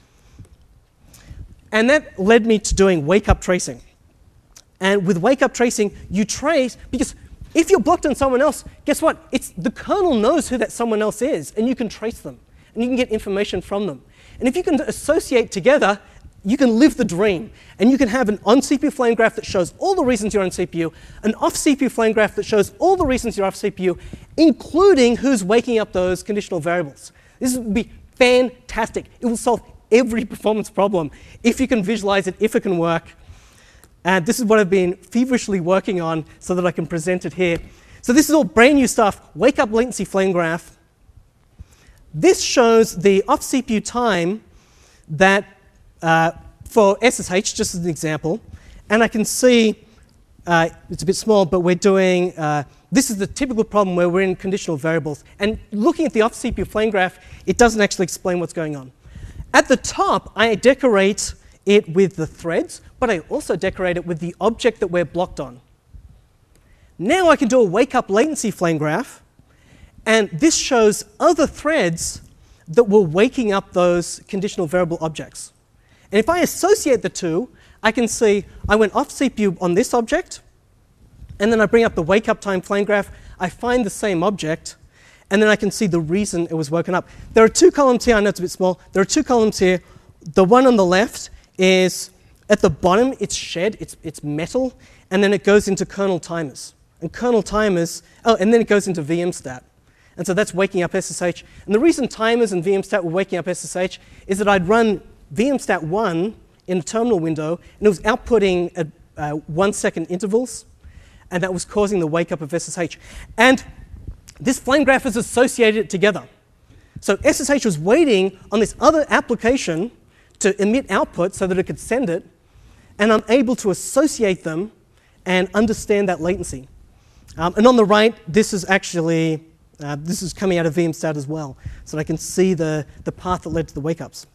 And that led me to doing wake-up tracing. And with wake-up tracing, you trace, because if you're blocked on someone else, guess what? It's, the kernel knows who that someone else is, and you can trace them, and you can get information from them. And if you can associate together, you can live the dream. And you can have an on-C P U flame graph that shows all the reasons you're on C P U, an off-C P U flame graph that shows all the reasons you're off C P U, including who's waking up those conditional variables. This would be fantastic. It will solve every performance problem if you can visualize it, if it can work. And this is what I've been feverishly working on so that I can present it here. So this is all brand new stuff, wake up latency flame graph. This shows the off-C P U time that uh, for S S H, just as an example. And I can see, uh, it's a bit small, but we're doing, uh, this is the typical problem where we're in conditional variables. And looking at the off-C P U flame graph, it doesn't actually explain what's going on. At the top, I decorate it with the threads, but I also decorate it with the object that we're blocked on. Now I can do a wake-up latency flame graph, and this shows other threads that were waking up those conditional variable objects. And if I associate the two, I can see I went off C P U on this object, and then I bring up the wake-up time flame graph, I find the same object, and then I can see the reason it was woken up. There are two columns here. I know it's a bit small. There are two columns here. The one on the left is, at the bottom, it's shed, it's, it's metal, and then it goes into kernel timers. And kernel timers, oh, and then it goes into vmstat. And so that's waking up S S H. And the reason timers and vmstat were waking up S S H is that I'd run vmstat one in a terminal window, and it was outputting at uh, one second intervals, and that was causing the wake up of S S H. And this flame graph is associated together. So S S H was waiting on this other application to emit output so that it could send it, and I'm able to associate them and understand that latency. Um, and on the right, this is actually, uh, this is coming out of vmstat as well, so that I can see the, the path that led to the wake-ups.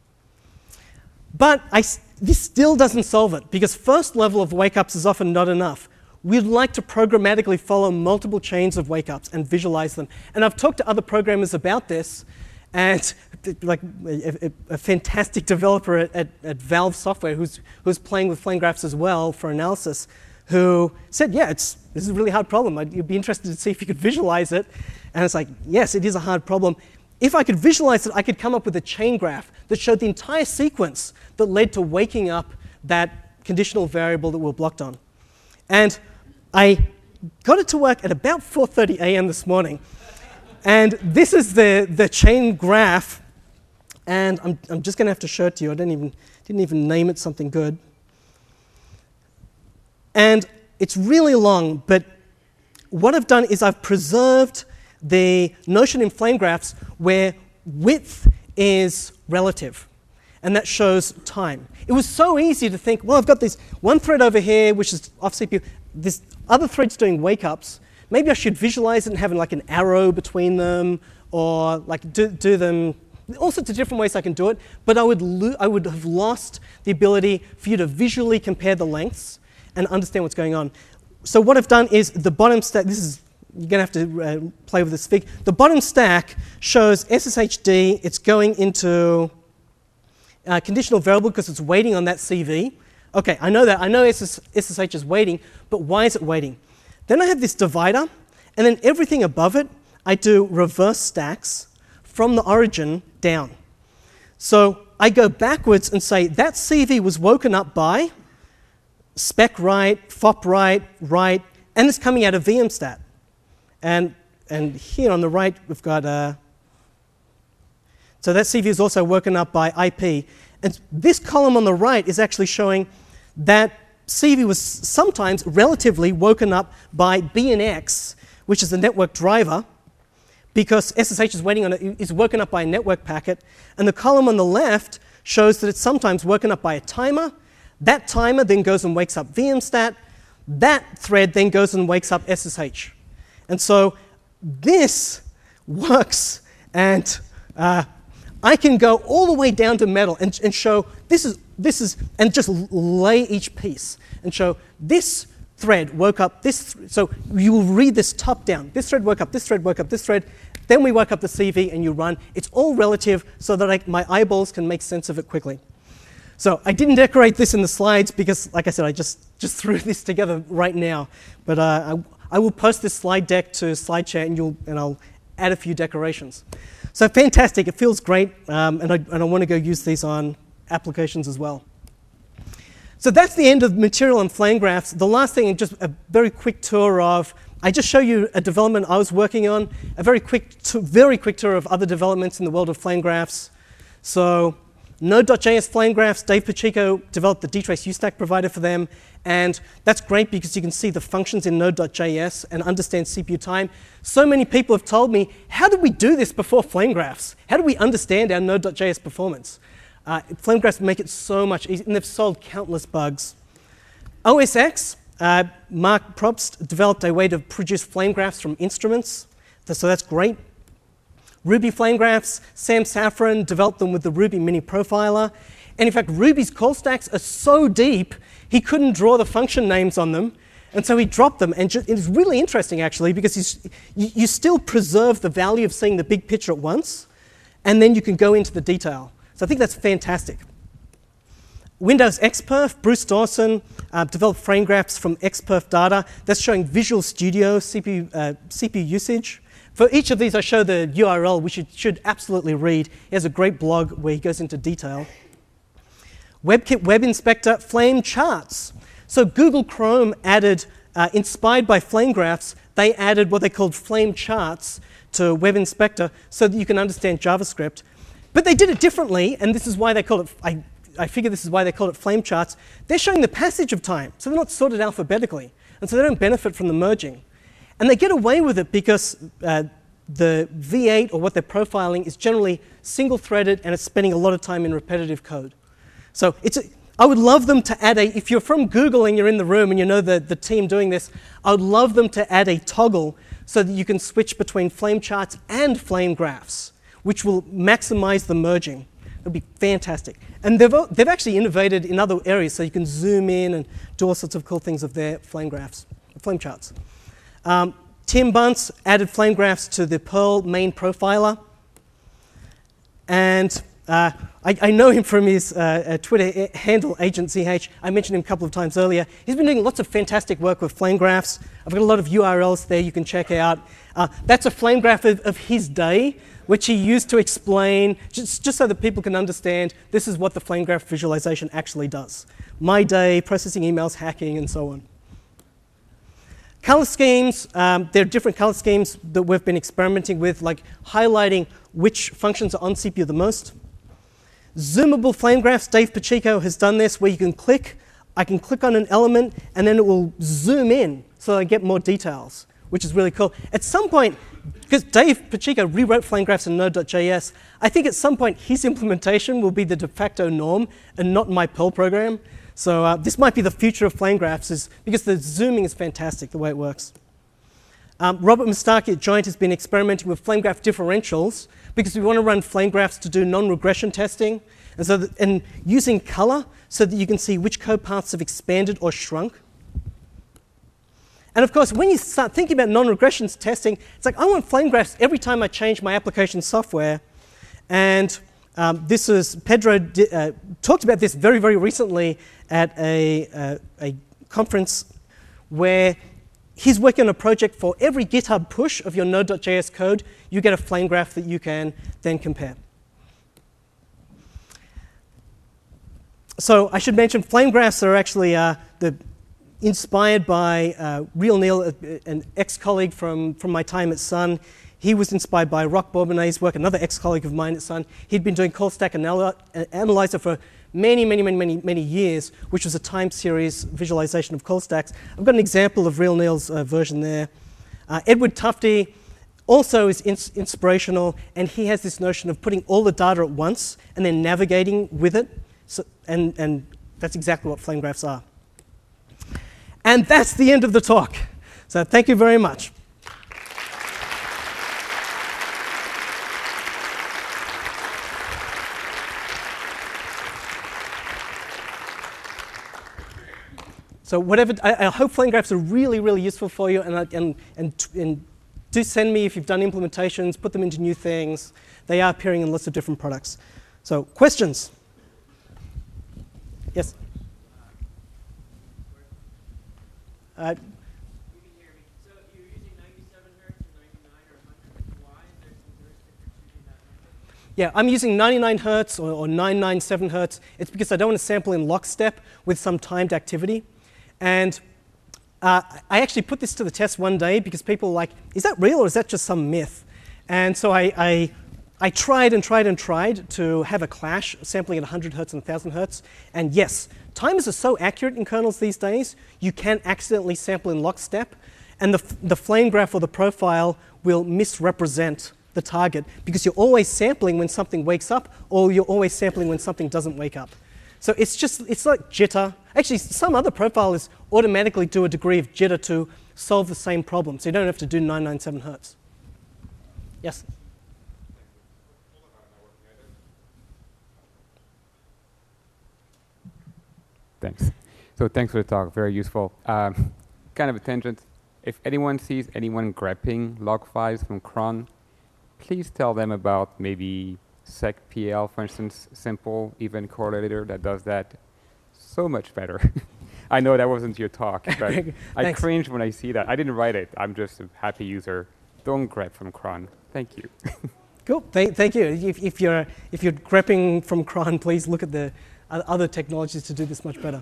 But I, this still doesn't solve it, because first level of wake-ups is often not enough. We'd like to programmatically follow multiple chains of wake-ups and visualize them. And I've talked to other programmers about this, and like a, a, a fantastic developer at, at, at Valve Software who's, who's playing with flame graphs as well for analysis, who said, yeah, it's, this is a really hard problem. I'd, you'd be interested to see if you could visualize it. And it's like, yes, it is a hard problem. If I could visualize it, I could come up with a chain graph that showed the entire sequence that led to waking up that conditional variable that we were blocked on. And I got it to work at about four thirty a m this morning. And this is the, the chain graph. And I'm, I'm just going to have to show it to you. I didn't even, didn't even name it something good. And it's really long, but what I've done is I've preserved the notion in flame graphs where width is relative, and that shows time. It was so easy to think, well, I've got this one thread over here, which is off C P U, this other thread's doing wake-ups. Maybe I should visualize it and have like an arrow between them, or like do, do them, all sorts of different ways I can do it, but I would, lo I would have lost the ability for you to visually compare the lengths and understand what's going on. So what I've done is the bottom stack, this is, you're going to have to uh, play with this fig. The bottom stack shows S S H D, it's going into a conditional variable because it's waiting on that C V. Okay, I know that, I know S S H is waiting, but why is it waiting? Then I have this divider, and then everything above it, I do reverse stacks from the origin down. So I go backwards and say that C V was woken up by spec write, fop write, write, and it's coming out of vmstat. And, and here on the right, we've got, uh, so that C V is also woken up by I P. And this column on the right is actually showing that C V was sometimes relatively woken up by B N X, which is the network driver, because S S H is waiting on it, is woken up by a network packet. And the column on the left shows that it's sometimes woken up by a timer. That timer then goes and wakes up vmstat. That thread then goes and wakes up S S H. And so this works, and uh, I can go all the way down to metal and, and show this is, this is, and just lay each piece and show this thread woke up this, th so you will read this top down. This thread woke up, this thread woke up, this thread, then we woke up the C V and you run. It's all relative so that I, my eyeballs can make sense of it quickly. So I didn't decorate this in the slides because, like I said, I just, just threw this together right now. But uh, I, I will post this slide deck to SlideShare, and, you'll, and I'll add a few decorations. So fantastic, it feels great, um, and, I, and I want to go use these on applications as well. So that's the end of material and flame graphs. The last thing, just a very quick tour of, I just show you a development I was working on, a very quick, to, very quick tour of other developments in the world of flame graphs. So Node.js flame graphs, Dave Pacheco developed the dtrace ustack provider for them, and that's great because you can see the functions in Node.js and understand C P U time. So many people have told me, how did we do this before flame graphs? How do we understand our Node.js performance? Uh, flame graphs make it so much easier, and they've solved countless bugs. O S X, uh, Mark Probst developed a way to produce flame graphs from instruments, so that's great. Ruby flame graphs, Sam Safran developed them with the Ruby Mini Profiler. And in fact, Ruby's call stacks are so deep, he couldn't draw the function names on them, and so he dropped them. And it's really interesting, actually, because you, you still preserve the value of seeing the big picture at once, and then you can go into the detail. So I think that's fantastic. Windows Xperf, Bruce Dawson uh, developed flame graphs from Xperf data. That's showing Visual Studio C P U, uh, C P U usage. For each of these, I show the U R L, which you should absolutely read. He has a great blog where he goes into detail. WebKit Web Inspector, Flame Charts. So Google Chrome added, uh, inspired by flame graphs, they added what they called flame charts to Web Inspector so that you can understand JavaScript. But they did it differently, and this is why they call it, I, I figure this is why they call it flame charts. They're showing the passage of time, so they're not sorted alphabetically, and so they don't benefit from the merging. And they get away with it because uh, the V eight, or what they're profiling, is generally single-threaded, and it's spending a lot of time in repetitive code. So it's a, I would love them to add a, if you're from Google and you're in the room and you know the, the team doing this, I would love them to add a toggle so that you can switch between flame charts and flame graphs, which will maximize the merging. It'll be fantastic. And they've, they've actually innovated in other areas, so you can zoom in and do all sorts of cool things of their flame graphs, flame charts. Um, Tim Bunce added flame graphs to the Perl main profiler. And uh, I, I know him from his uh, Twitter handle, Agent Z H. I mentioned him a couple of times earlier. He's been doing lots of fantastic work with flame graphs. I've got a lot of U R Ls there you can check out. Uh, that's a flame graph of, of his day, which he used to explain, just, just so that people can understand this is what the flame graph visualization actually does. My day, processing emails, hacking, and so on. Color schemes, um, there are different color schemes that we've been experimenting with, like highlighting which functions are on C P U the most. Zoomable flame graphs, Dave Pacheco has done this, where you can click, I can click on an element, and then it will zoom in so I get more details, which is really cool. At some point, because Dave Pacheco rewrote flame graphs in Node.js, I think at some point his implementation will be the de facto norm and not my Perl program. So uh, this might be the future of flame graphs, is because the zooming is fantastic the way it works. Um, Robert Mustaki at Joint has been experimenting with flame graph differentials because we want to run flame graphs to do non-regression testing, and so that, and using color so that you can see which code paths have expanded or shrunk. And of course, when you start thinking about non-regression testing, it's like I want flame graphs every time I change my application software. And um, this is Pedro di, uh, talked about this very, very recently at a, uh, a conference where he's working on a project for every GitHub push of your Node.js code, you get a flame graph that you can then compare. So I should mention flame graphs are actually uh, the, inspired by uh, Real Neil, an ex-colleague from, from my time at Sun. He was inspired by Roch Bourbonnet's work, another ex-colleague of mine at Sun. He'd been doing call stack anal analyzer for many, many, many, many, many years, which was a time series visualization of call stacks. I've got an example of Real Neil's uh, version there. Uh, Edward Tufte also is ins inspirational, and he has this notion of putting all the data at once and then navigating with it. So, and, and that's exactly what flame graphs are. And that's the end of the talk. So thank you very much. So whatever, I, I hope flame graphs are really, really useful for you, and, and, and, and do send me if you've done implementations, put them into new things. They are appearing in lots of different products. So questions? Yes? Uh, You can hear me. So you're using ninety-seven hertz or ninety-nine or one hundred. Why is there some heuristic for choosing that Yeah, I'm using ninety-nine hertz or, or nine ninety-seven hertz. It's because I don't want to sample in lockstep with some timed activity. And uh, I actually put this to the test one day because people were like, is that real or is that just some myth? And so I, I, I tried and tried and tried to have a clash, sampling at one hundred hertz and one thousand hertz. And yes, timers are so accurate in kernels these days, you can accidentally sample in lockstep. And the, the flame graph or the profile will misrepresent the target because you're always sampling when something wakes up or you're always sampling when something doesn't wake up. So it's just, it's like jitter. Actually, some other profilers automatically do a degree of jitter to solve the same problem. So you don't have to do nine ninety-seven hertz. Yes? Thanks. So thanks for the talk, very useful. Um, kind of a tangent. If anyone sees anyone grepping log files from cron, please tell them about maybe SecPL, for instance, simple event correlator that does that so much better. I know that wasn't your talk, but I cringe when I see that. I didn't write it. I'm just a happy user. Don't grep from cron. Thank you. Cool. Th thank you. If, if you're if you're grepping from cron, please look at the uh, other technologies to do this much better.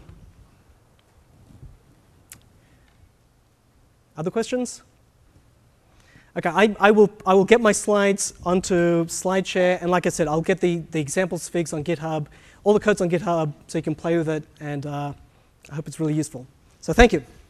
Other questions? Okay, I, I will I will get my slides onto SlideShare, and like I said, I'll get the the examples figs on GitHub, all the codes on GitHub, so you can play with it, and uh, I hope it's really useful. So thank you.